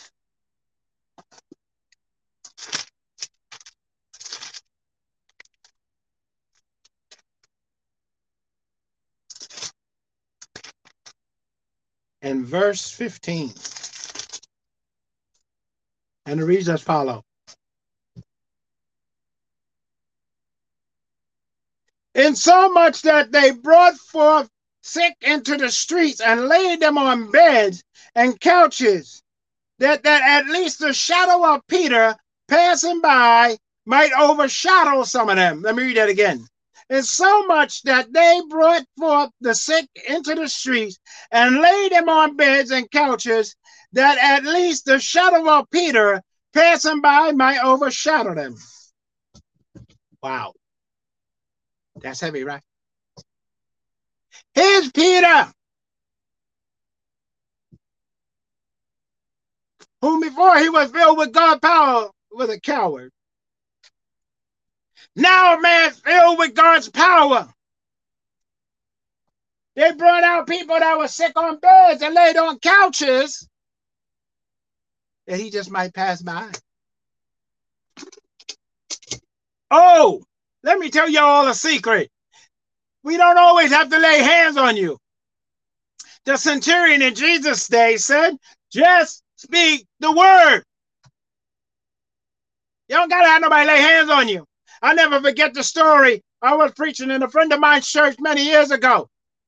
And verse fifteen. And it reads as follows. In so much that they brought forth sick into the streets and laid them on beds and couches, that, that at least the shadow of Peter passing by might overshadow some of them. Let me read that again. And so much that they brought forth the sick into the streets and laid them on beds and couches, that at least the shadow of Peter passing by might overshadow them. Wow. That's heavy, right? Here's Peter, whom before he was filled with God's power was a coward. Now a man filled with God's power. They brought out people that were sick on beds and laid on couches that he just might pass by. Oh, let me tell you all a secret. We don't always have to lay hands on you. The centurion in Jesus' day said, just speak the word. You don't got to have nobody lay hands on you. I'll never forget the story. I was preaching in a friend of mine's church many years ago.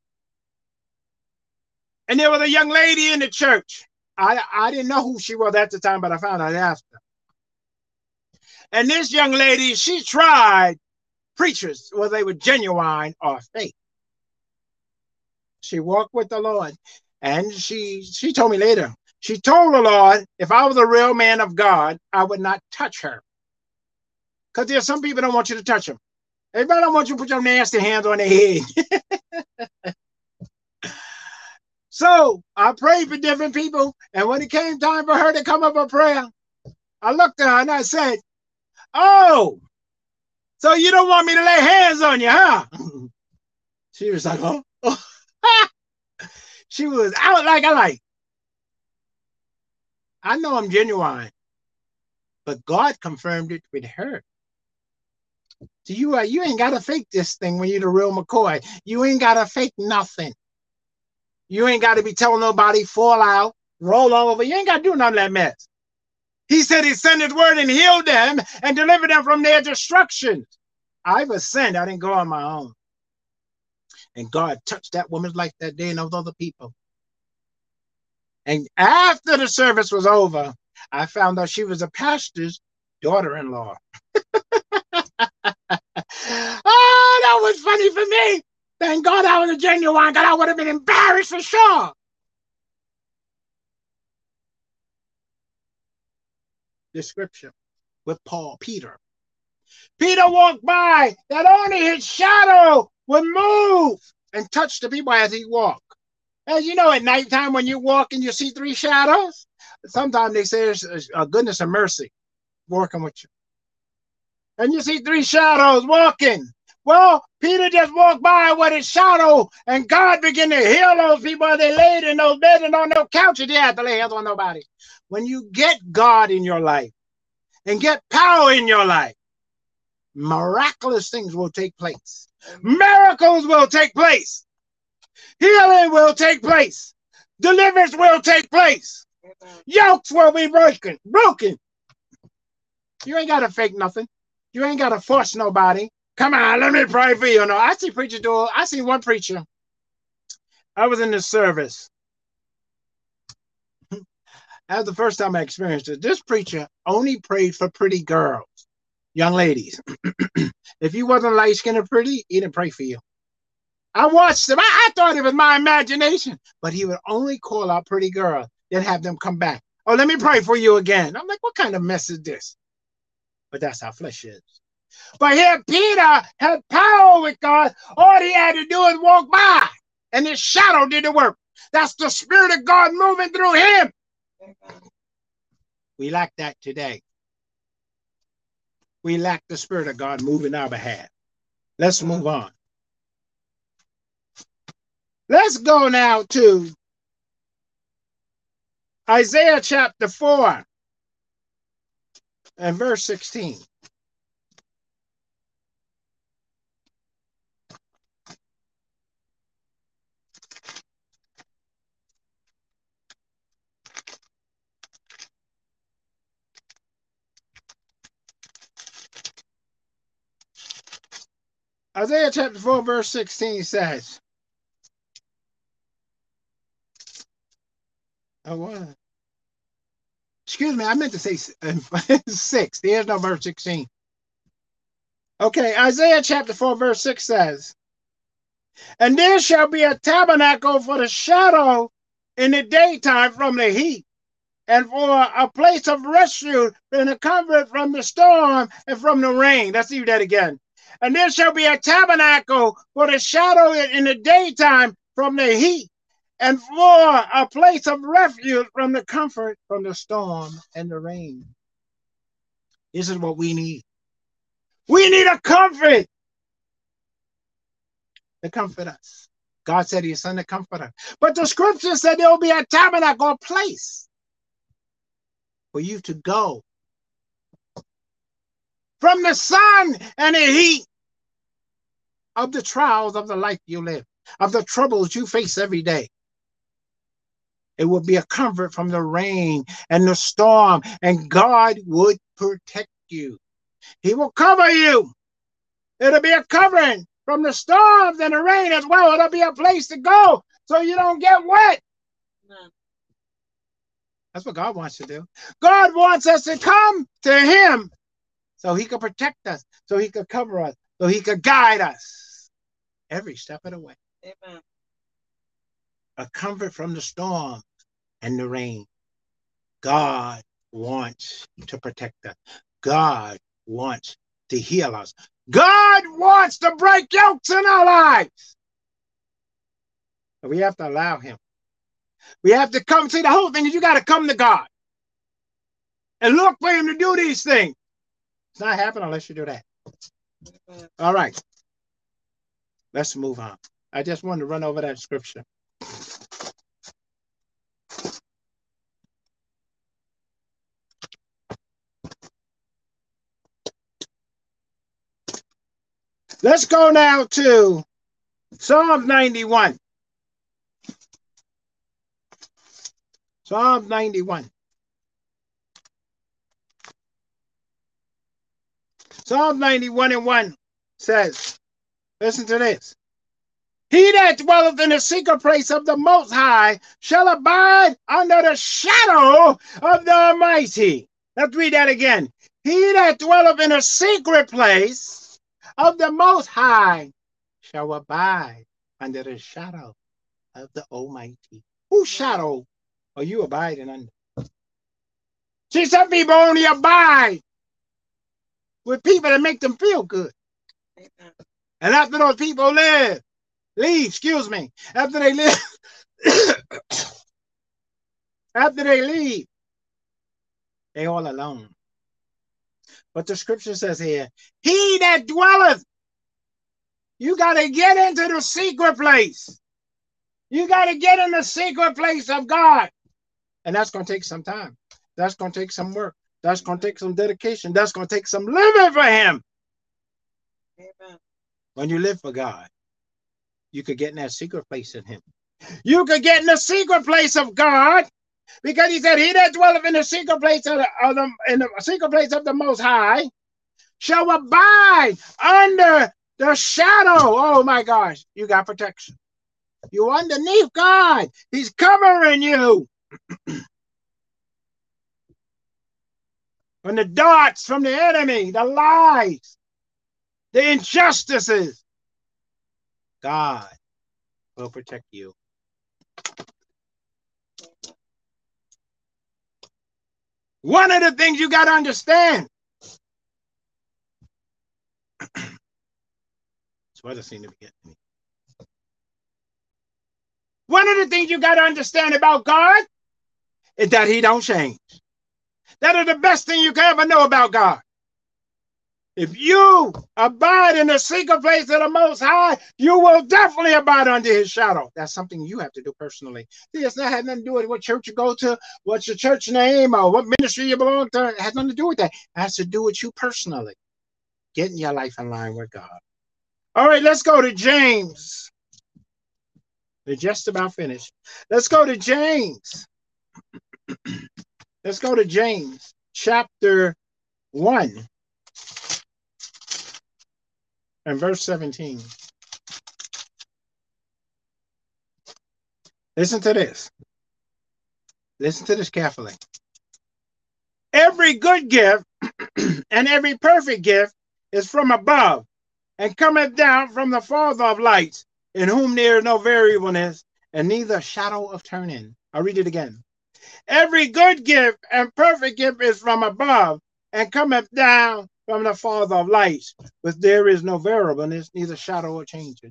And there was a young lady in the church. I, I didn't know who she was at the time, but I found out after. And this young lady, she tried preachers, whether they were genuine or fake. She walked with the Lord. And she, she told me later, she told the Lord, if I was a real man of God, I would not touch her. Because there's some people don't want you to touch them. Everybody don't want you to put your nasty hands on their head. So I prayed for different people. And when it came time for her to come up for prayer, I looked at her and I said, oh, so you don't want me to lay hands on you, huh? She was like, oh. She was out like a light. I know I'm genuine, but God confirmed it with her. So you, uh, you ain't got to fake this thing when you're the real McCoy. You ain't got to fake nothing. You ain't got to be telling nobody, fall out, roll over. You ain't got to do none of that mess. He said he sent his word and healed them and delivered them from their destructions. I was sent. I didn't go on my own. And God touched that woman's life that day and those other people. And after the service was over, I found out she was a pastor's daughter-in-law. Oh, that was funny for me. Thank God I was a genuine, because I would have been embarrassed for sure. The scripture with Paul, Peter. Peter walked by, that only his shadow would move and touch the people as he walked. As you know, at nighttime when you walk and you see three shadows, sometimes they say there's a goodness and mercy working with you. And you see three shadows walking. Well, Peter just walked by with his shadow, and God began to heal those people as they laid in those beds and on those couches. They had to lay hands on nobody. When you get God in your life and get power in your life, miraculous things will take place. Miracles will take place. Healing will take place. Deliverance will take place. Yokes will be broken. Broken. You ain't got to fake nothing. You ain't got to force nobody. Come on, let me pray for you. No, I see preachers do it. I see one preacher. I was in this service. That was the first time I experienced it. This preacher only prayed for pretty girls, young ladies. If you wasn't light-skinned or pretty, he didn't pray for you. I watched him. I, I thought it was my imagination, but he would only call out pretty girls, then have them come back. Oh, let me pray for you again. I'm like, what kind of mess is this? But that's how flesh is. But here Peter had power with God. All he had to do was walk by, and his shadow did the work. That's the Spirit of God moving through him. We lack that today. We lack the Spirit of God moving our behalf. Let's move on. Let's go now to Isaiah chapter four and verse sixteen. Isaiah chapter four, verse sixteen says, oh, what? Excuse me, I meant to say six. There's no verse sixteen. Okay, Isaiah chapter four, verse six says, and there shall be a tabernacle for the shadow in the daytime from the heat, and for a place of refuge and a comfort from the storm and from the rain. Let's see that again. And there shall be a tabernacle for the shadow in the daytime from the heat, and for a place of refuge from the comfort from the storm and the rain. This is what we need. We need a comfort to comfort us. God said he sent a comforter. But the scripture said there will be a tabernacle, a place for you to go from the sun and the heat. of the trials of the life you live, of the troubles you face every day. It will be a comfort from the rain and the storm, and God would protect you. He will cover you. It'll be a covering from the storms and the rain as well. It'll be a place to go so you don't get wet. Amen. That's what God wants to do. God wants us to come to him so he can protect us, so he can cover us, so he can guide us every step of the way. Amen. A comfort from the storm and the rain. God wants to protect us. God wants to heal us. God wants to break yokes in our lives. But we have to allow him. We have to come. See, the whole thing is you got to come to God and look for him to do these things. It's not happening unless you do that. Amen. All right. Let's move on. I just wanted to run over that scripture. Let's go now to Psalm ninety-one. Psalm ninety-one. Psalm ninety-one and one says, listen to this. He that dwelleth in the secret place of the Most High shall abide under the shadow of the Almighty. Let's read that again. He that dwelleth in a secret place of the Most High shall abide under the shadow of the Almighty. Whose shadow are you abiding under? See, some people only abide with people that make them feel good. Amen. And after those people live, leave, excuse me, after they live, after they leave, they all alone. But the scripture says here, he that dwelleth, you got to get into the secret place. You got to get in the secret place of God. And that's going to take some time. That's going to take some work. That's going to take some dedication. That's going to take some living for him. Amen. When you live for God, you could get in that secret place in him. You could get in the secret place of God, because he said, he that dwelleth in the secret place of the, of the, in the secret place of the Most High shall abide under the shadow. Oh my gosh, you got protection. You're underneath God. He's covering you. From the darts from the enemy, the lies, the injustices, God will protect you. One of the things you got to understand. This weather seems to be getting me. One of the things you got to understand about God is that he don't change. That is the best thing you can ever know about God. If you abide in the secret place of the Most High, you will definitely abide under his shadow. That's something you have to do personally. See, it's not had nothing to do with what church you go to, what's your church name, or what ministry you belong to. It has nothing to do with that. It has to do with you personally. Getting your life in line with God. All right, let's go to James. We're just about finished. Let's go to James. Let's go to James chapter one and verse seventeen. Listen to this. Listen to this carefully. Every good gift and every perfect gift is from above and cometh down from the Father of lights, in whom there is no variableness and neither shadow of turning. I'll read it again. Every good gift and perfect gift is from above and cometh down from the Father of lights, but there is no variableness, neither shadow of changing.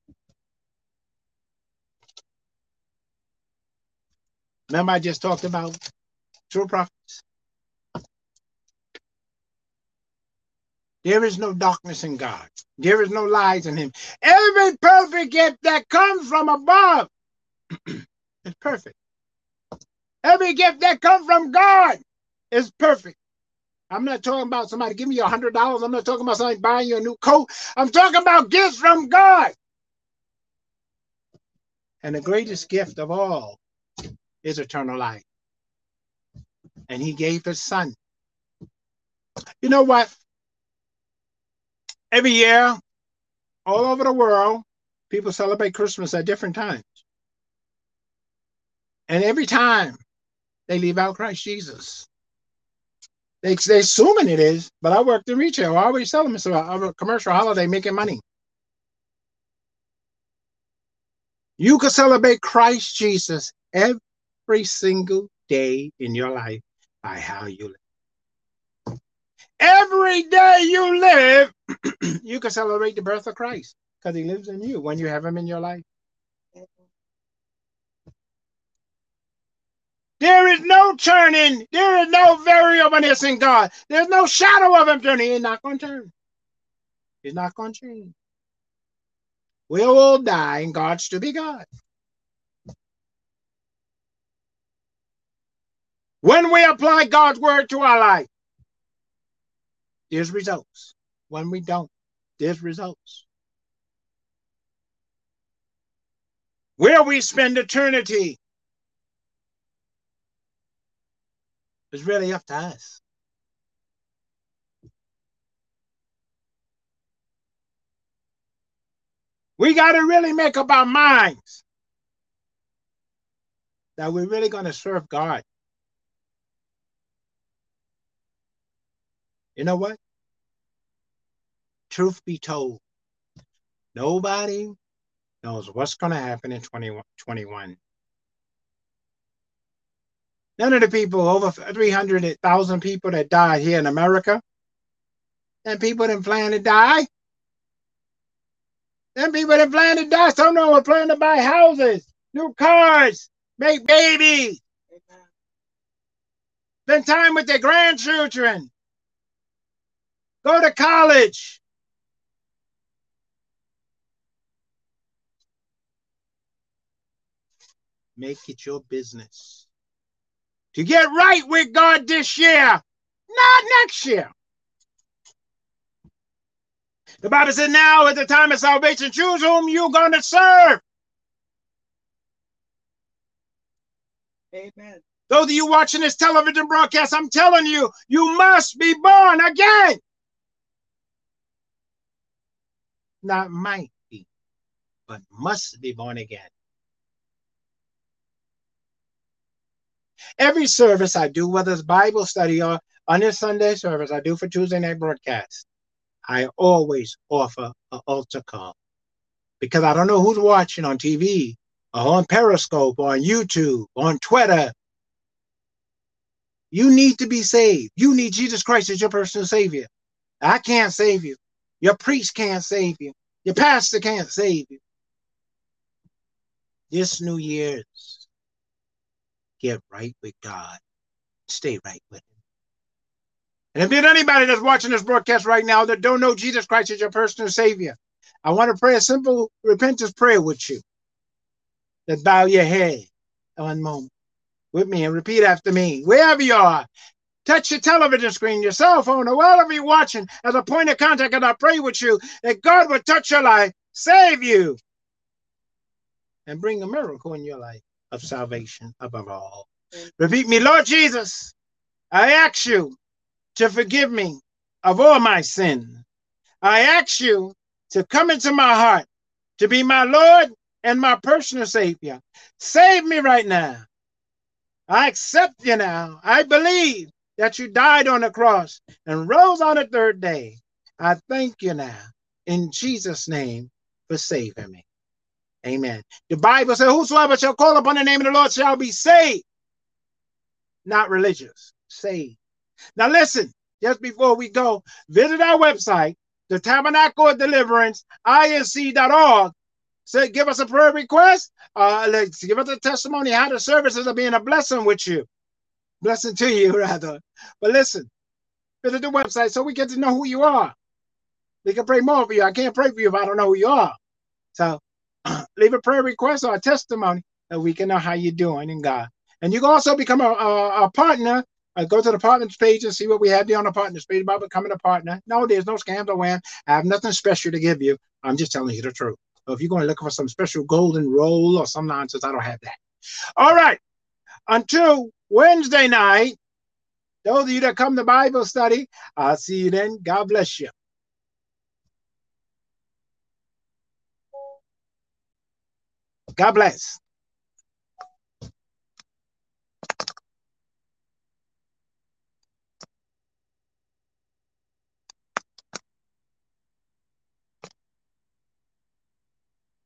Remember, I just talked about true prophets. There is no darkness in God. There is no lies in him. Every perfect gift that comes from above is perfect. Every gift that comes from God is perfect. I'm not talking about somebody giving you a hundred dollars. I'm not talking about somebody buying you a new coat. I'm talking about gifts from God. And the greatest gift of all is eternal life. And he gave his son. You know what? Every year, all over the world, people celebrate Christmas at different times. And every time they leave out Christ Jesus. They, they assuming it is, but I worked in retail. I always tell them it's a, a commercial holiday making money. You can celebrate Christ Jesus every single day in your life by how you live. Every day you live, you can celebrate the birth of Christ because he lives in you when you have him in your life. There is no turning. There is no variableness in God. There's no shadow of him turning. He's not going to turn. He's not going to change. We'll all die and God's to be God. When we apply God's word to our life, there's results. When we don't, there's results. Where we spend eternity is really up to us. We got to really make up our minds that we're really going to serve God. You know what? Truth be told, nobody knows what's going to happen in twenty twenty-one. None of the people, over three hundred thousand people that died here in America, and people didn't plan to die. Then people that plan to die, some of them are planning to buy houses, new cars, make babies, spend time with their grandchildren, go to college. Make it your business to get right with God this year, not next year. The Bible said now at the time of salvation, choose whom you're going to serve. Amen. Those of you watching this television broadcast, I'm telling you, you must be born again. Not might be, but must be born again. Every service I do, whether it's Bible study or on this Sunday service I do for Tuesday night broadcast, I always offer an altar call because I don't know who's watching on T V or on Periscope or on YouTube or on Twitter. You need to be saved. You need Jesus Christ as your personal savior. I can't save you. Your priest can't save you. Your pastor can't save you. This New Year's, get right with God. Stay right with him. And if there's anybody that's watching this broadcast right now that don't know Jesus Christ as your personal savior, I want to pray a simple repentance prayer with you. That bow your head one moment with me and repeat after me. Wherever you are, touch your television screen, your cell phone, or wherever you're watching as a point of contact, and I pray with you that God will touch your life, save you, and bring a miracle in your life of salvation above all. Repeat me, Lord Jesus, I ask you to forgive me of all my sin. I ask you to come into my heart, to be my Lord and my personal Savior. Save me right now. I accept you now. I believe that you died on the cross and rose on the third day. I thank you now in Jesus' name for saving me. Amen. The Bible says, whosoever shall call upon the name of the Lord shall be saved. Not religious, saved. Now listen, just before we go, visit our website, the Tabernacle of Deliverance, I N C dot org. Say, give us a prayer request. Uh, let's give us a testimony how the services are being a blessing with you. Blessing to you, rather. But listen, visit the website so we get to know who you are. We can pray more for you. I can't pray for you if I don't know who you are. So leave a prayer request or a testimony that we can know how you're doing in God. And you can also become a, a, a partner Uh, go to the partners page and see what we have there on the partners page about becoming a partner. No, there's no scams or wham. I have nothing special to give you. I'm just telling you the truth. So if you're going to look for some special golden roll or some nonsense, I don't have that. All right. Until Wednesday night, those of you that come to Bible study, I'll see you then. God bless you. God bless.